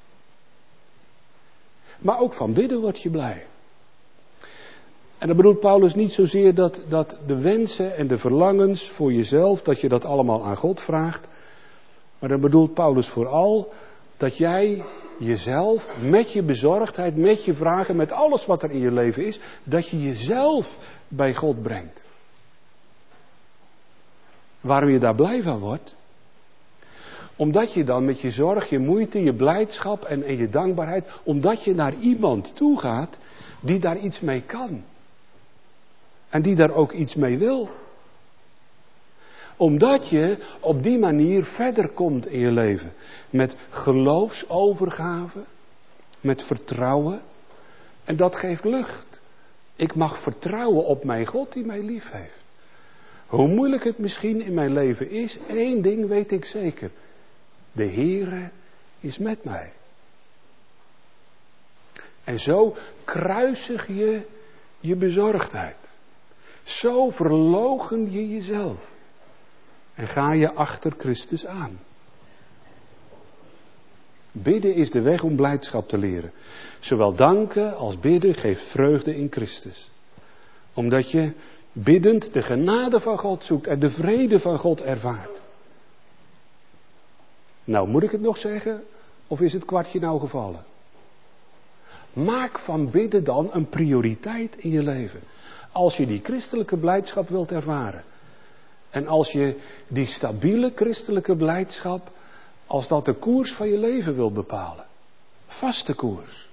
Maar ook van bidden word je blij. En dan bedoelt Paulus niet zozeer dat de wensen en de verlangens voor jezelf, dat je dat allemaal aan God vraagt. Maar dan bedoelt Paulus vooral dat jij jezelf met je bezorgdheid, met je vragen, met alles wat er in je leven is, dat je jezelf bij God brengt. Waarom je daar blij van wordt? Omdat je dan met je zorg, je moeite, je blijdschap en je dankbaarheid, omdat je naar iemand toe gaat die daar iets mee kan. En die daar ook iets mee wil. Omdat je op die manier verder komt in je leven. Met geloofsovergave. Met vertrouwen. En dat geeft lucht. Ik mag vertrouwen op mijn God die mij lief heeft. Hoe moeilijk het misschien in mijn leven is, één ding weet ik zeker. De Heere is met mij. En zo kruisig je je bezorgdheid. Zo verloochen je jezelf. En ga je achter Christus aan. Bidden is de weg om blijdschap te leren. Zowel danken als bidden geeft vreugde in Christus. Omdat je biddend de genade van God zoekt en de vrede van God ervaart. Nou, moet ik het nog zeggen? Of is het kwartje nou gevallen? Maak van bidden dan een prioriteit in je leven. Als je die christelijke blijdschap wilt ervaren. En als je die stabiele christelijke blijdschap, als dat de koers van je leven wil bepalen. Vaste koers.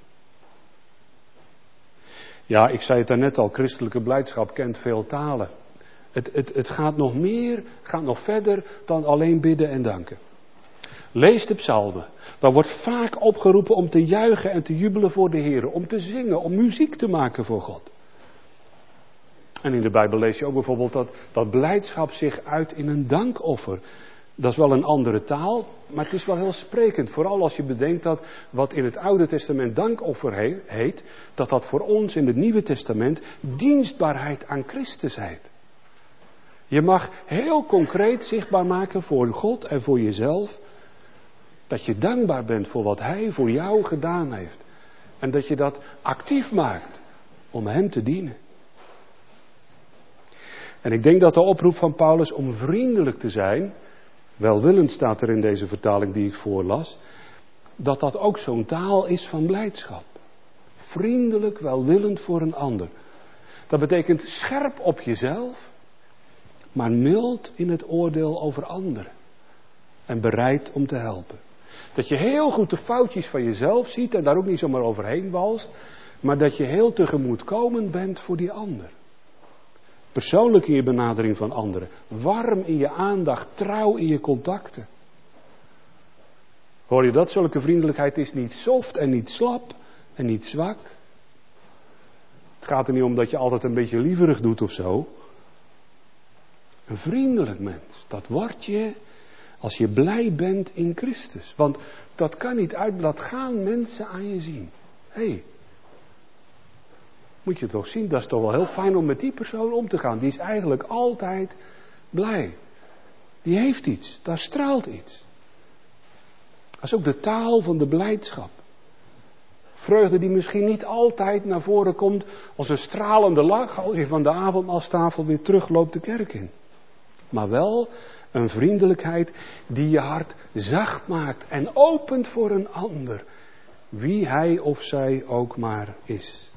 Ja, ik zei het daarnet al, christelijke blijdschap kent veel talen. Het gaat nog meer, gaat nog verder dan alleen bidden en danken. Lees de psalmen. Dan wordt vaak opgeroepen om te juichen en te jubelen voor de Heer. Om te zingen, om muziek te maken voor God. En in de Bijbel lees je ook bijvoorbeeld dat blijdschap zich uit in een dankoffer. Dat is wel een andere taal, maar het is wel heel sprekend. Vooral als je bedenkt dat wat in het Oude Testament dankoffer heet, dat voor ons in het Nieuwe Testament dienstbaarheid aan Christus heet. Je mag heel concreet zichtbaar maken voor God en voor jezelf dat je dankbaar bent voor wat Hij voor jou gedaan heeft. En dat je dat actief maakt om Hem te dienen. En ik denk dat de oproep van Paulus om vriendelijk te zijn, welwillend staat er in deze vertaling die ik voorlas, dat dat ook zo'n taal is van blijdschap. Vriendelijk, welwillend voor een ander. Dat betekent scherp op jezelf, maar mild in het oordeel over anderen. En bereid om te helpen. Dat je heel goed de foutjes van jezelf ziet en daar ook niet zomaar overheen walst, maar dat je heel tegemoetkomend bent voor die ander. Persoonlijk in je benadering van anderen. Warm in je aandacht, trouw in je contacten. Hoor je dat? Zulke vriendelijkheid is niet soft en niet slap en niet zwak. Het gaat er niet om dat je altijd een beetje lieverig doet of zo. Een vriendelijk mens, dat word je als je blij bent in Christus. Want dat kan niet uit, dat gaan mensen aan je zien. Hé, moet je toch zien, dat is toch wel heel fijn om met die persoon om te gaan. Die is eigenlijk altijd blij. Die heeft iets, daar straalt iets. Dat is ook de taal van de blijdschap. Vreugde die misschien niet altijd naar voren komt als een stralende lach als je van de avondmaalstafel weer terugloopt de kerk in. Maar wel een vriendelijkheid die je hart zacht maakt en opent voor een ander. Wie hij of zij ook maar is.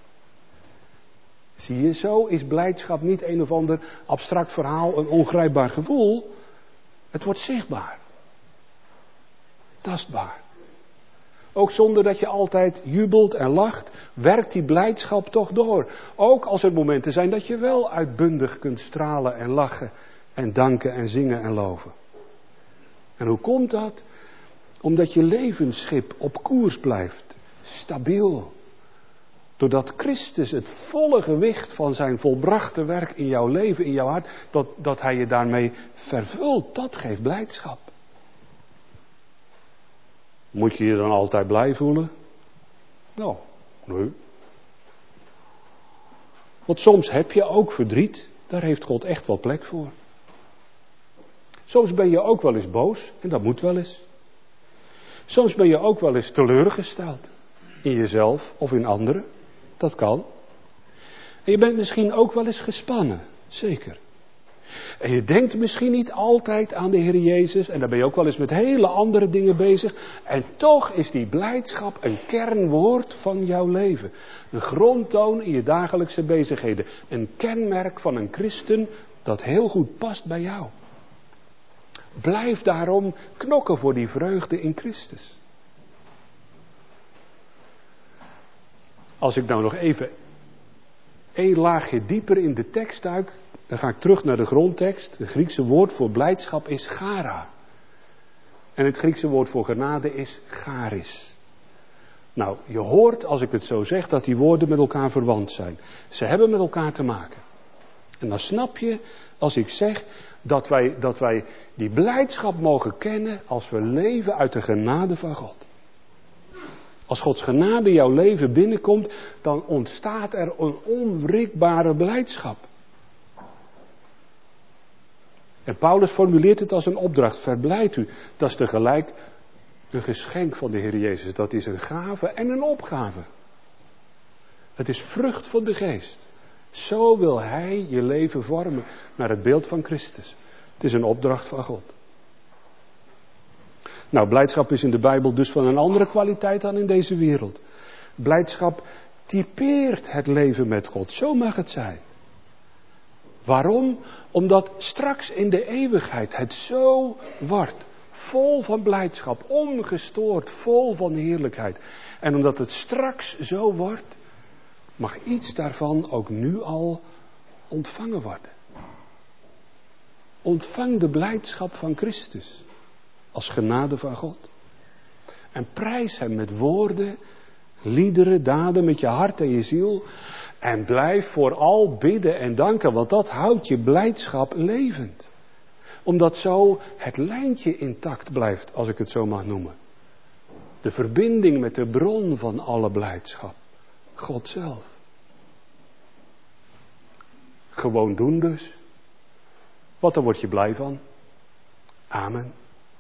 Zie je, zo is blijdschap niet een of ander abstract verhaal, een ongrijpbaar gevoel. Het wordt zichtbaar. Tastbaar. Ook zonder dat je altijd jubelt en lacht, werkt die blijdschap toch door. Ook als er momenten zijn dat je wel uitbundig kunt stralen en lachen en danken en zingen en loven. En hoe komt dat? Omdat je levensschip op koers blijft, stabiel. Doordat Christus het volle gewicht van zijn volbrachte werk in jouw leven, in jouw hart, dat hij je daarmee vervult, dat geeft blijdschap. Moet je je dan altijd blij voelen? Nou, nee. Want soms heb je ook verdriet, daar heeft God echt wel plek voor. Soms ben je ook wel eens boos, en dat moet wel eens. Soms ben je ook wel eens teleurgesteld, in jezelf of in anderen. Dat kan. En je bent misschien ook wel eens gespannen. Zeker. En je denkt misschien niet altijd aan de Heer Jezus. En dan ben je ook wel eens met hele andere dingen bezig. En toch is die blijdschap een kernwoord van jouw leven. Een grondtoon in je dagelijkse bezigheden. Een kenmerk van een christen dat heel goed past bij jou. Blijf daarom knokken voor die vreugde in Christus. Als ik nou nog even één laagje dieper in de tekst duik, dan ga ik terug naar de grondtekst. Het Griekse woord voor blijdschap is chara. En het Griekse woord voor genade is charis. Nou, je hoort als ik het zo zeg dat die woorden met elkaar verwant zijn. Ze hebben met elkaar te maken. En dan snap je als ik zeg dat wij die blijdschap mogen kennen als we leven uit de genade van God. Als Gods genade jouw leven binnenkomt, dan ontstaat er een onwrikbare blijdschap. En Paulus formuleert het als een opdracht, verblijd u. Dat is tegelijk een geschenk van de Heer Jezus. Dat is een gave en een opgave. Het is vrucht van de geest. Zo wil Hij je leven vormen naar het beeld van Christus. Het is een opdracht van God. Nou, blijdschap is in de Bijbel dus van een andere kwaliteit dan in deze wereld. Blijdschap typeert het leven met God. Zo mag het zijn. Waarom? Omdat straks in de eeuwigheid het zo wordt. Vol van blijdschap, ongestoord, vol van heerlijkheid. En omdat het straks zo wordt, mag iets daarvan ook nu al ontvangen worden. Ontvang de blijdschap van Christus. Als genade van God. En prijs Hem met woorden, liederen, daden, met je hart en je ziel. En blijf vooral bidden en danken, want dat houdt je blijdschap levend. Omdat zo het lijntje intact blijft, als ik het zo mag noemen. De verbinding met de bron van alle blijdschap. God zelf. Gewoon doen dus. Want daar word je blij van. Amen.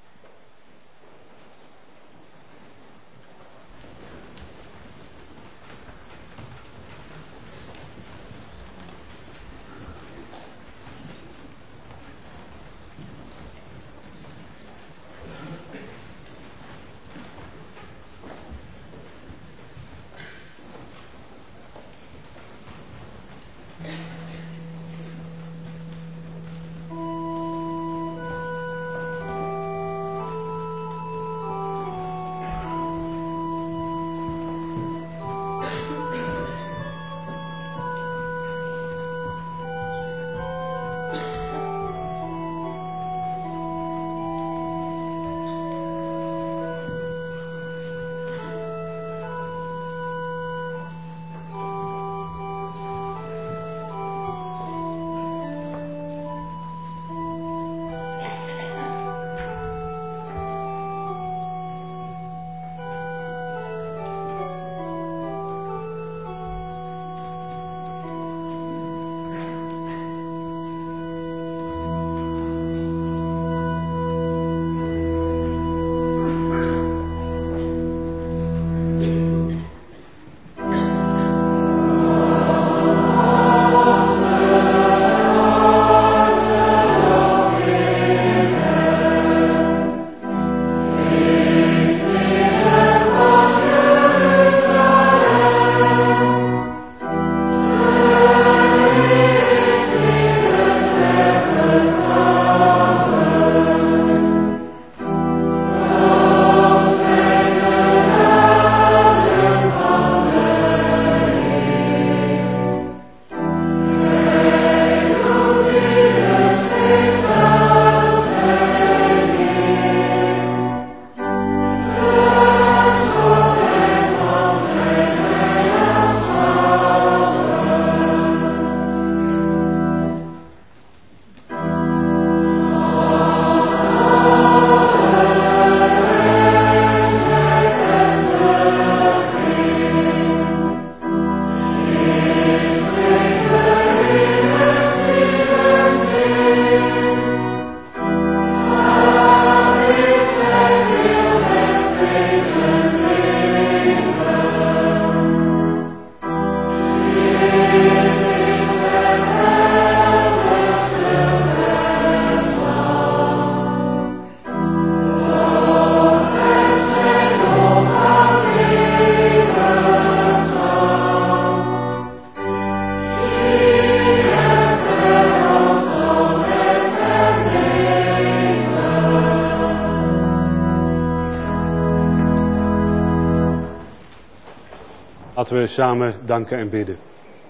Laten we samen danken en bidden.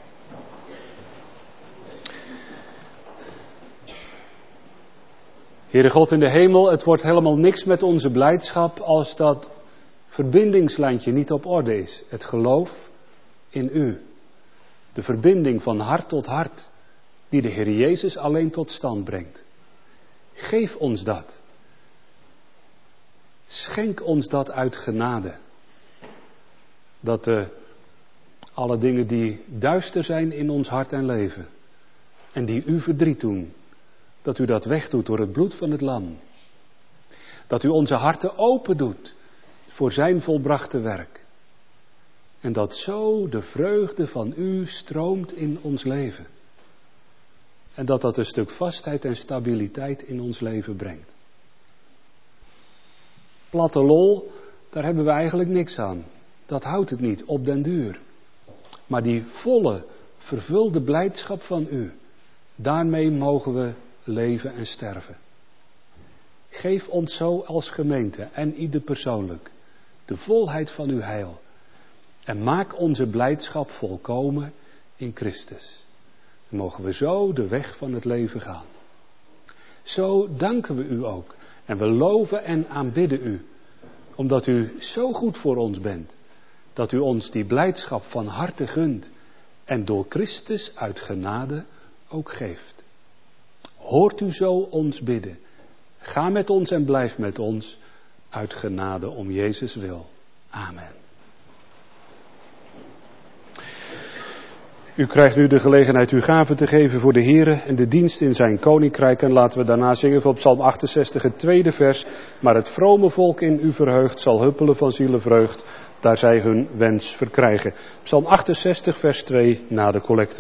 Heere God in de hemel, het wordt helemaal niks met onze blijdschap als dat verbindingslijntje niet op orde is. Het geloof in U. De verbinding van hart tot hart die de Heer Jezus alleen tot stand brengt. Geef ons dat. Schenk ons dat uit genade. Dat alle dingen die duister zijn in ons hart en leven en die U verdriet doen, dat U dat wegdoet door het bloed van het lam. Dat U onze harten open doet voor zijn volbrachte werk. En dat zo de vreugde van U stroomt in ons leven. En dat dat een stuk vastheid en stabiliteit in ons leven brengt. Platte lol, daar hebben we eigenlijk niks aan. Dat houdt het niet op den duur. Maar die volle, vervulde blijdschap van U, daarmee mogen we leven en sterven. Geef ons zo als gemeente en ieder persoonlijk de volheid van Uw heil. En maak onze blijdschap volkomen in Christus. Dan mogen we zo de weg van het leven gaan. Zo danken we U ook. En we loven en aanbidden U. Omdat U zo goed voor ons bent. Dat U ons die blijdschap van harte gunt. En door Christus uit genade ook geeft. Hoort U zo ons bidden. Ga met ons en blijf met ons. Uit genade om Jezus wil. Amen. U krijgt nu de gelegenheid uw gaven te geven voor de Here en de dienst in zijn koninkrijk. En laten we daarna zingen van Psalm 68, het tweede vers. Maar het vrome volk in u verheugt zal huppelen van zielenvreugd, daar zij hun wens verkrijgen. Psalm 68, vers 2 na de collecte.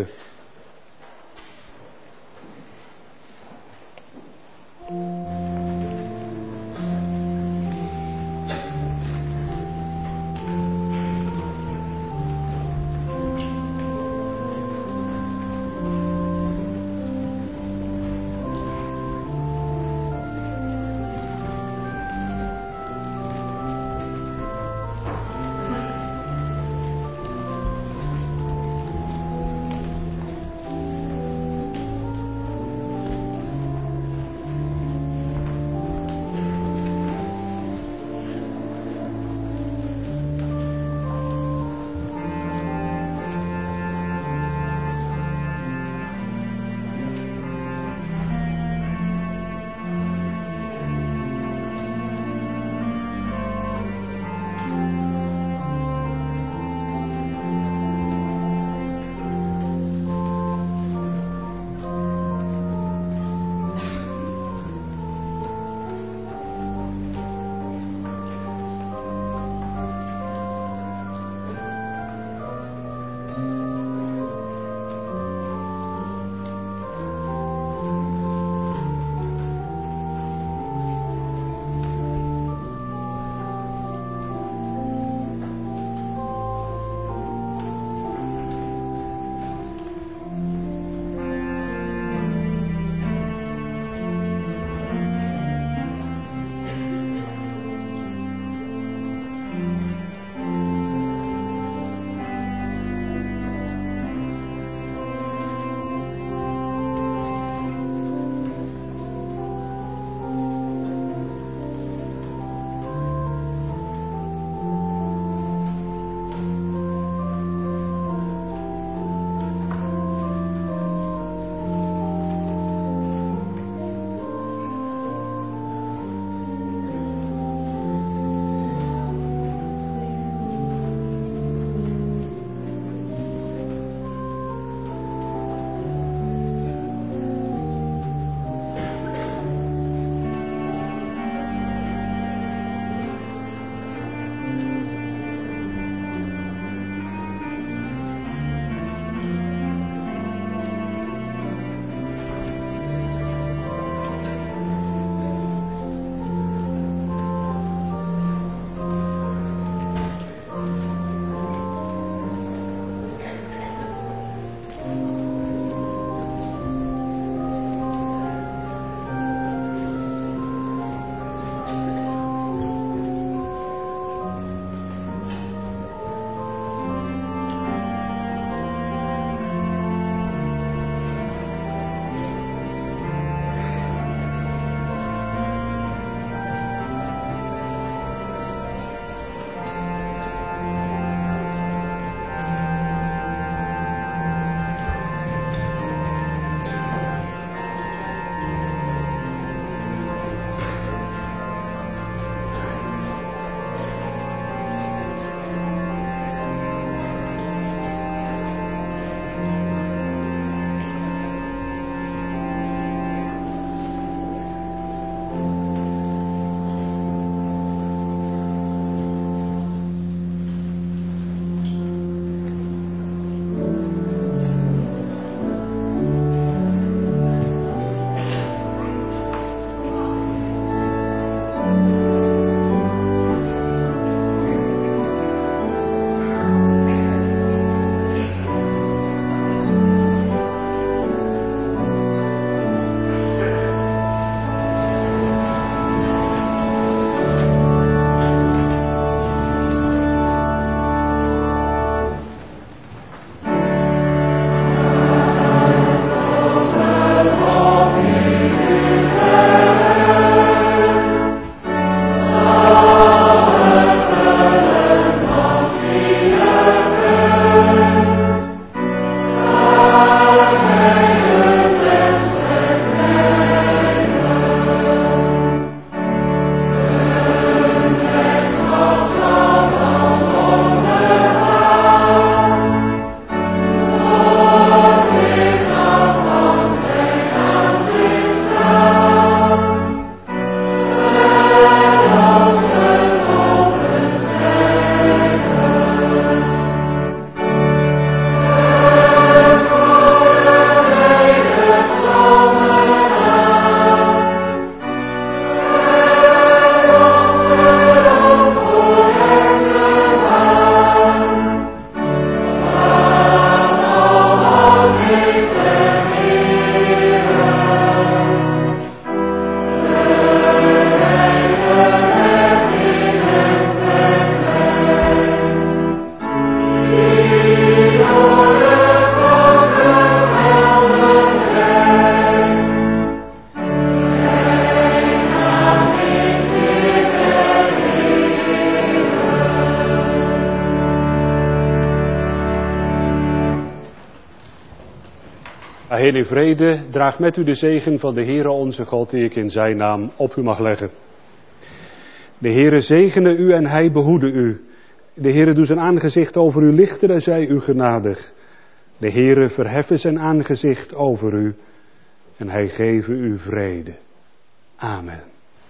Ga heen in vrede, draag met u de zegen van de Heere onze God, die ik in zijn naam op u mag leggen. De Heere zegene u en hij behoede u. De Heere doet zijn aangezicht over u lichten en zij u genadig. De Heere verheffen zijn aangezicht over u en hij geven u vrede. Amen.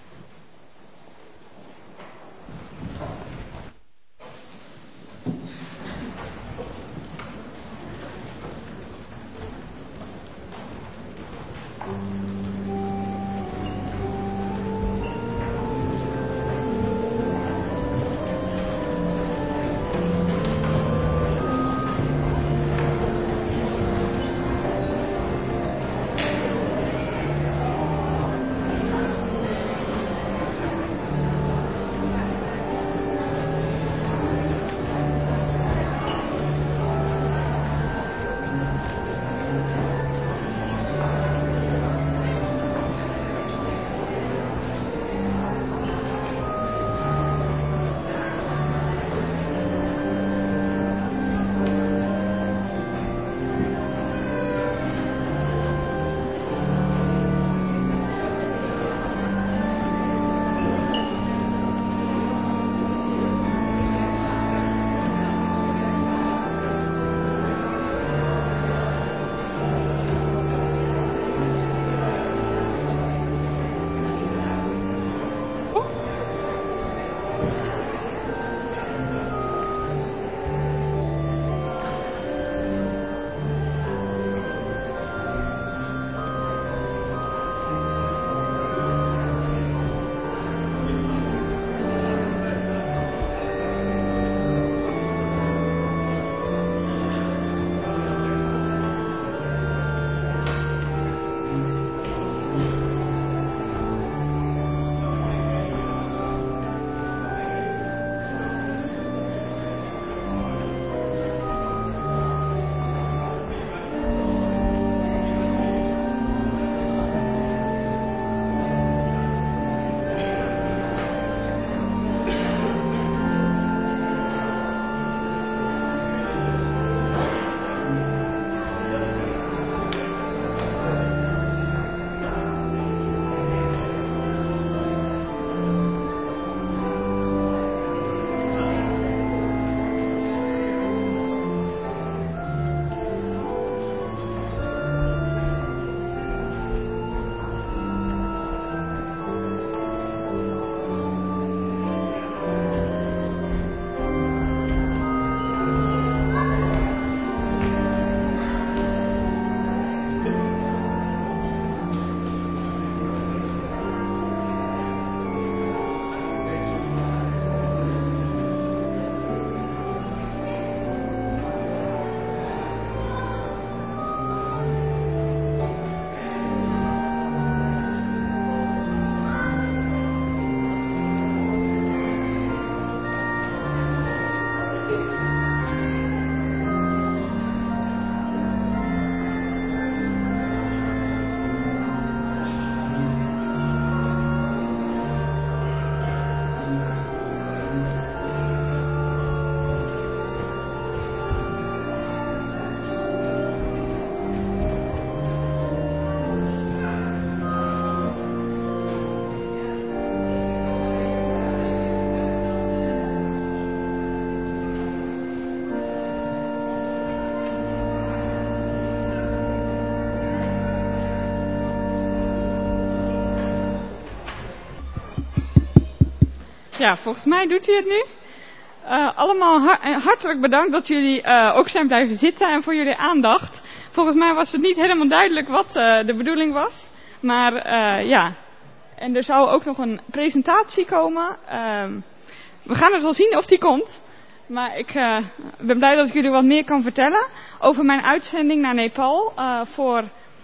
Ja, volgens mij doet hij het nu. Allemaal hartelijk bedankt dat jullie ook zijn blijven zitten en voor jullie aandacht. Volgens mij was het niet helemaal duidelijk wat de bedoeling was. Maar ja, en er zou ook nog een presentatie komen. We gaan het wel zien of die komt. Maar ik ben blij dat ik jullie wat meer kan vertellen over mijn uitzending naar Nepal voor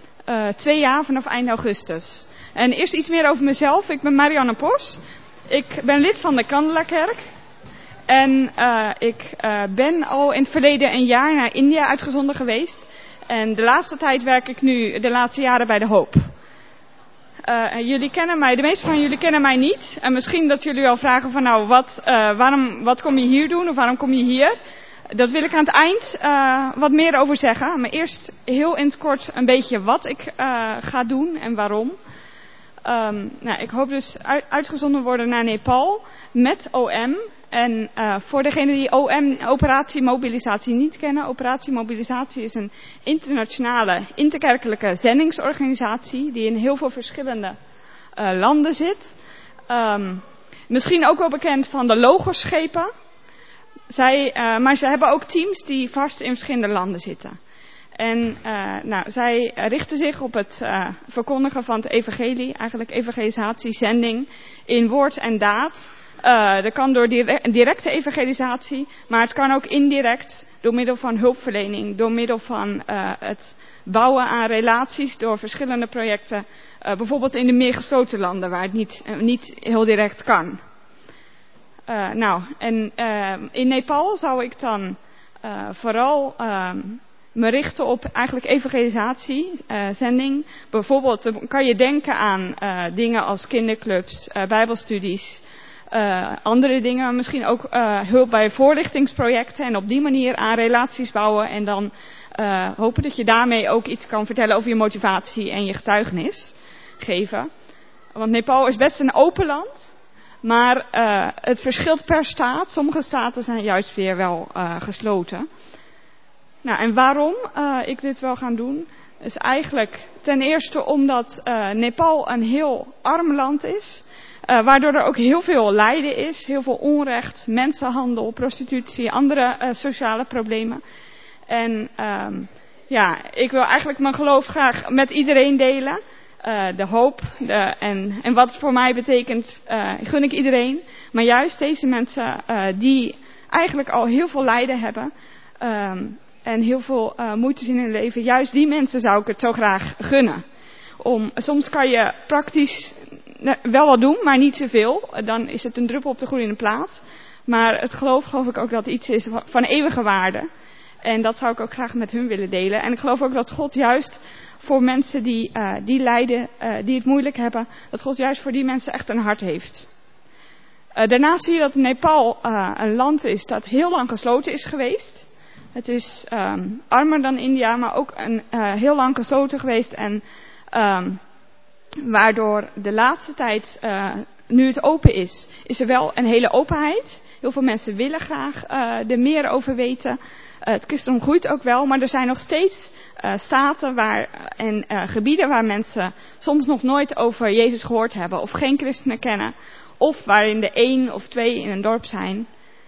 2 jaar vanaf eind augustus. En eerst iets meer over mezelf. Ik ben Marianne Pors. Ik ben lid van de Kandelakerk. En ik ben al in het verleden 1 jaar naar India uitgezonden geweest. En de laatste tijd werk ik nu de laatste jaren bij de Hoop. Jullie kennen mij, de meeste van jullie kennen mij niet. En misschien dat jullie al vragen van nou, wat kom je hier doen of waarom kom je hier? Dat wil ik aan het eind wat meer over zeggen. Maar eerst heel in het kort een beetje wat ik ga doen en waarom. Ik hoop dus uitgezonden worden naar Nepal met OM. En voor degenen die OM, Operatie Mobilisatie, niet kennen. Operatie Mobilisatie is een internationale interkerkelijke zendingsorganisatie die in heel veel verschillende landen zit. Misschien ook wel bekend van de Logosschepen. Maar ze hebben ook teams die vast in verschillende landen zitten. En zij richten zich op het verkondigen van het evangelie, eigenlijk evangelisatie, zending in woord en daad. Dat kan door directe evangelisatie, maar het kan ook indirect door middel van hulpverlening, door middel van het bouwen aan relaties door verschillende projecten. Bijvoorbeeld in de meer gesloten landen waar het niet heel direct kan. In Nepal zou ik dan vooral me richten op eigenlijk evangelisatie, zending. Bijvoorbeeld kan je denken aan dingen als kinderclubs, bijbelstudies, andere dingen. Misschien ook hulp bij voorlichtingsprojecten en op die manier aan relaties bouwen. En dan hopen dat je daarmee ook iets kan vertellen over je motivatie en je getuigenis geven. Want Nepal is best een open land. Maar het verschilt per staat. Sommige staten zijn juist weer wel gesloten. En waarom ik dit wil gaan doen, is eigenlijk ten eerste omdat Nepal een heel arm land is. Waardoor er ook heel veel lijden is, heel veel onrecht, mensenhandel, prostitutie, andere sociale problemen. En ik wil eigenlijk mijn geloof graag met iedereen delen. De hoop en wat het voor mij betekent, gun ik iedereen. Maar juist deze mensen die eigenlijk al heel veel lijden hebben en heel veel moeite zien in hun leven, juist die mensen zou ik het zo graag gunnen. Soms kan je praktisch wel wat doen, maar niet zoveel. Dan is het een druppel op de gloeiende plaat. Maar het geloof ik ook dat iets is van eeuwige waarde. En dat zou ik ook graag met hun willen delen. En ik geloof ook dat God juist voor mensen die lijden, die het moeilijk hebben, dat God juist voor die mensen echt een hart heeft. Daarnaast zie je dat Nepal een land is dat heel lang gesloten is geweest. Het is armer dan India, maar ook heel lang gesloten geweest. En waardoor de laatste tijd, nu het open is er wel een hele openheid. Heel veel mensen willen graag er meer over weten. Het christendom groeit ook wel, maar er zijn nog steeds staten en gebieden waar mensen soms nog nooit over Jezus gehoord hebben. Of geen christenen kennen. Of waarin er 1 of 2 in een dorp zijn.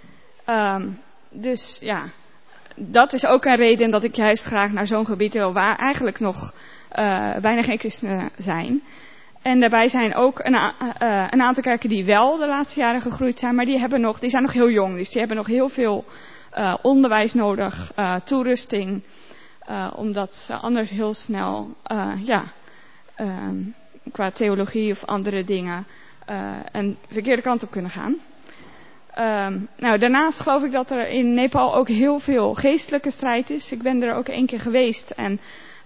Dat is ook een reden dat ik juist graag naar zo'n gebied wil waar eigenlijk nog bijna geen christenen zijn. En daarbij zijn ook een aantal kerken die wel de laatste jaren gegroeid zijn, maar die zijn nog heel jong. Dus die hebben nog heel veel onderwijs nodig, toerusting, omdat ze anders heel snel qua theologie of andere dingen een verkeerde kant op kunnen gaan. Daarnaast geloof ik dat er in Nepal ook heel veel geestelijke strijd is. Ik ben er ook 1 keer geweest en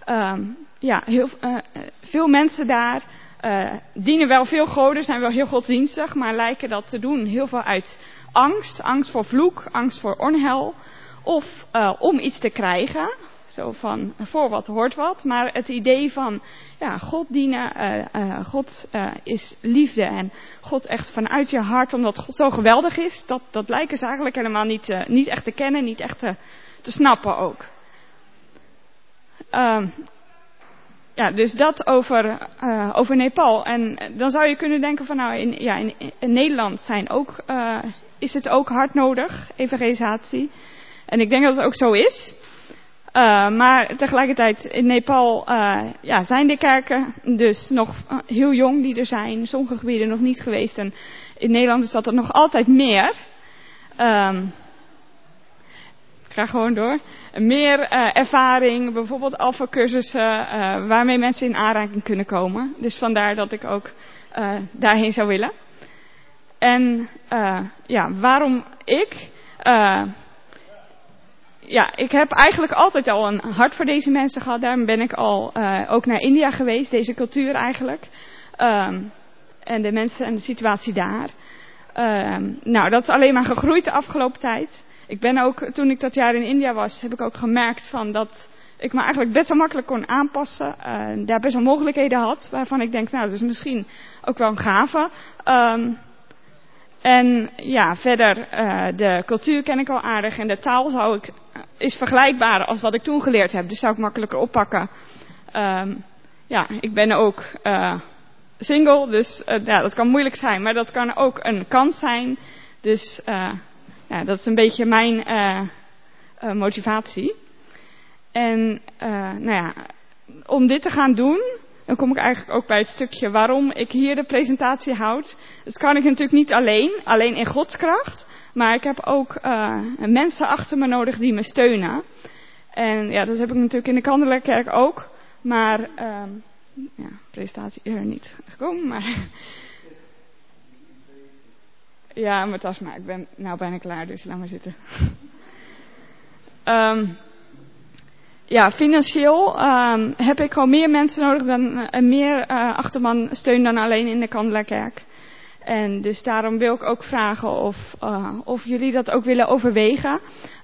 veel mensen daar dienen wel veel goden, zijn wel heel godsdienstig, maar lijken dat te doen heel veel uit angst voor vloek, angst voor onheil, of om iets te krijgen. Zo van, voor wat hoort wat. Maar het idee van, God dienen, God is liefde en God echt vanuit je hart, omdat God zo geweldig is, dat lijken ze eigenlijk helemaal niet echt te kennen, niet echt te snappen ook. Dus dat over Nepal. En dan zou je kunnen denken van, in Nederland is het ook hard nodig, evangelisatie. En ik denk dat het ook zo is. Maar tegelijkertijd in Nepal zijn de kerken dus nog heel jong die er zijn. Sommige gebieden nog niet geweest. En in Nederland is dat er nog altijd meer. Ik ga gewoon door. Meer ervaring, bijvoorbeeld alpha-cursussen waarmee mensen in aanraking kunnen komen. Dus vandaar dat ik ook daarheen zou willen. En waarom ik? Ik heb eigenlijk altijd al een hart voor deze mensen gehad. Daarom ben ik al ook naar India geweest, deze cultuur eigenlijk. En de mensen en de situatie daar. Dat is alleen maar gegroeid de afgelopen tijd. ik ben ook, toen ik dat jaar in India was, heb ik ook gemerkt van dat ik me eigenlijk best wel makkelijk kon aanpassen. Daar best wel mogelijkheden had, waarvan ik denk, nou, dat is misschien ook wel een gave. En ja, verder, de cultuur ken ik al aardig en de taal is vergelijkbaar als wat ik toen geleerd heb. Dus zou ik makkelijker oppakken. Ja, ik ben ook single, dus ja, dat kan moeilijk zijn, maar dat kan ook een kans zijn. Dus ja, dat is een beetje mijn motivatie. En nou ja, om dit te gaan doen, dan kom ik eigenlijk ook bij het stukje waarom ik hier de presentatie houd. Dat kan ik natuurlijk niet alleen in Gods kracht. Maar ik heb ook mensen achter me nodig die me steunen. En ja, dat heb ik natuurlijk in de Kandelaar Kerk ook. Maar, ja, presentatie is er niet gekomen, maar... Ja, mijn tas maar. Ik ben nou bijna klaar, dus laat maar zitten. Ja, financieel heb ik gewoon meer mensen nodig dan meer achterban steun dan alleen in de Kandelaar Kerk. En dus daarom wil ik ook vragen of jullie dat ook willen overwegen.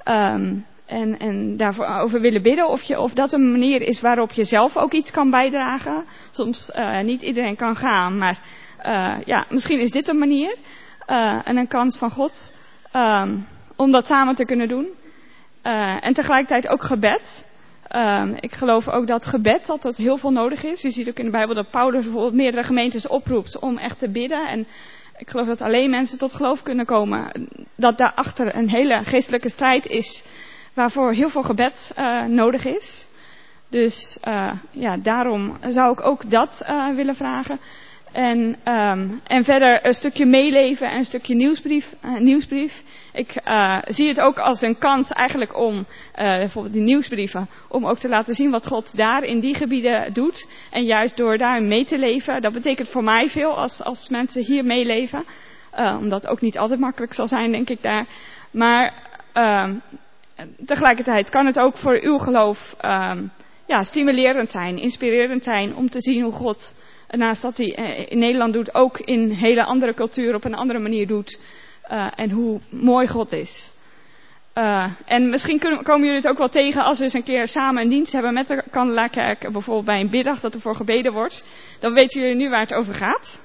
En daarvoor over willen bidden. Of dat een manier is waarop je zelf ook iets kan bijdragen. Soms niet iedereen kan gaan, maar ja, misschien is dit een manier. En een kans van God om dat samen te kunnen doen. En tegelijkertijd ook gebed. Ik geloof ook dat gebed dat heel veel nodig is. Je ziet ook in de Bijbel dat Paulus bijvoorbeeld meerdere gemeentes oproept om echt te bidden. En ik geloof dat alleen mensen tot geloof kunnen komen. Dat daarachter een hele geestelijke strijd is waarvoor heel veel gebed nodig is. Dus ja, daarom zou ik ook dat willen vragen. En verder een stukje meeleven en een stukje nieuwsbrief. Ik zie het ook als een kans eigenlijk om, bijvoorbeeld die nieuwsbrieven, om ook te laten zien wat God daar in die gebieden doet. En juist door daar mee te leven, dat betekent voor mij veel als mensen hier meeleven. Omdat het ook niet altijd makkelijk zal zijn, denk ik daar. Maar tegelijkertijd kan het ook voor uw geloof ja, stimulerend zijn, inspirerend zijn om te zien hoe God... Naast dat hij in Nederland doet, ook in hele andere culturen op een andere manier doet. En hoe mooi God is. En misschien komen jullie het ook wel tegen als we eens een keer samen een dienst hebben met de Kandelaar Kerk. Bijvoorbeeld bij een biddag dat er voor gebeden wordt. Dan weten jullie nu waar het over gaat.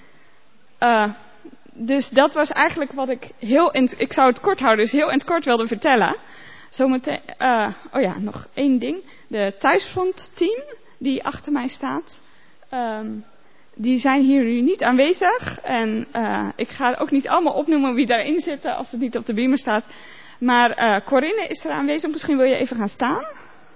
Dus dat was eigenlijk wat ik ik zou het kort houden, dus heel in het kort wilde vertellen. Zometeen, oh ja, nog één ding. De thuisfrontteam die achter mij staat. Die zijn hier nu niet aanwezig. En ik ga ook niet allemaal opnoemen wie daarin zitten als het niet op de beamer staat. Maar Corinne is er aanwezig. Misschien wil je even gaan staan.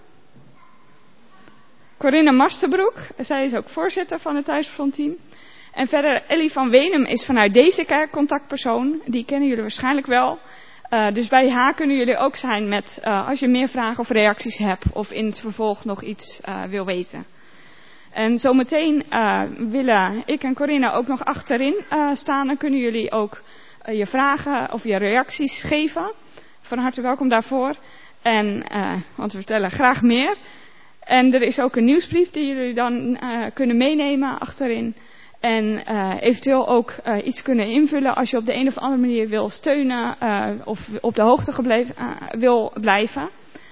Corinne Masterbroek. Zij is ook voorzitter van het thuisfrontteam. En verder Ellie van Wenum is vanuit deze kerk contactpersoon. Die kennen jullie waarschijnlijk wel. Dus bij haar kunnen jullie ook zijn met als je meer vragen of reacties hebt. Of in het vervolg nog iets wil weten. En zometeen willen ik en Corinne ook nog achterin staan. Dan kunnen jullie ook je vragen of je reacties geven. Van harte welkom daarvoor. En, want we vertellen graag meer. En er is ook een nieuwsbrief die jullie dan kunnen meenemen achterin. En eventueel ook iets kunnen invullen als je op de een of andere manier wil steunen. Of op de hoogte wil blijven.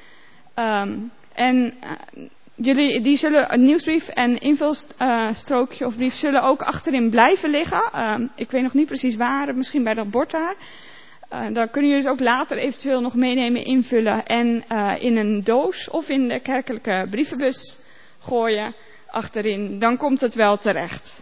Jullie die zullen een nieuwsbrief en invulstrookje of brief zullen ook achterin blijven liggen. Ik weet nog niet precies waar, misschien bij dat bord daar. Dan kunnen jullie dus ook later eventueel nog meenemen, invullen en in een doos of in de kerkelijke brievenbus gooien achterin. Dan komt het wel terecht.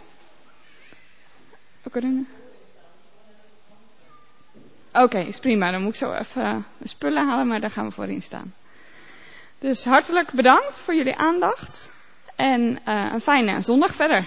Oké, is prima. Dan moet ik zo even spullen halen, maar daar gaan we voorin staan. Dus hartelijk bedankt voor jullie aandacht. En een fijne zondag verder.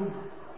doen.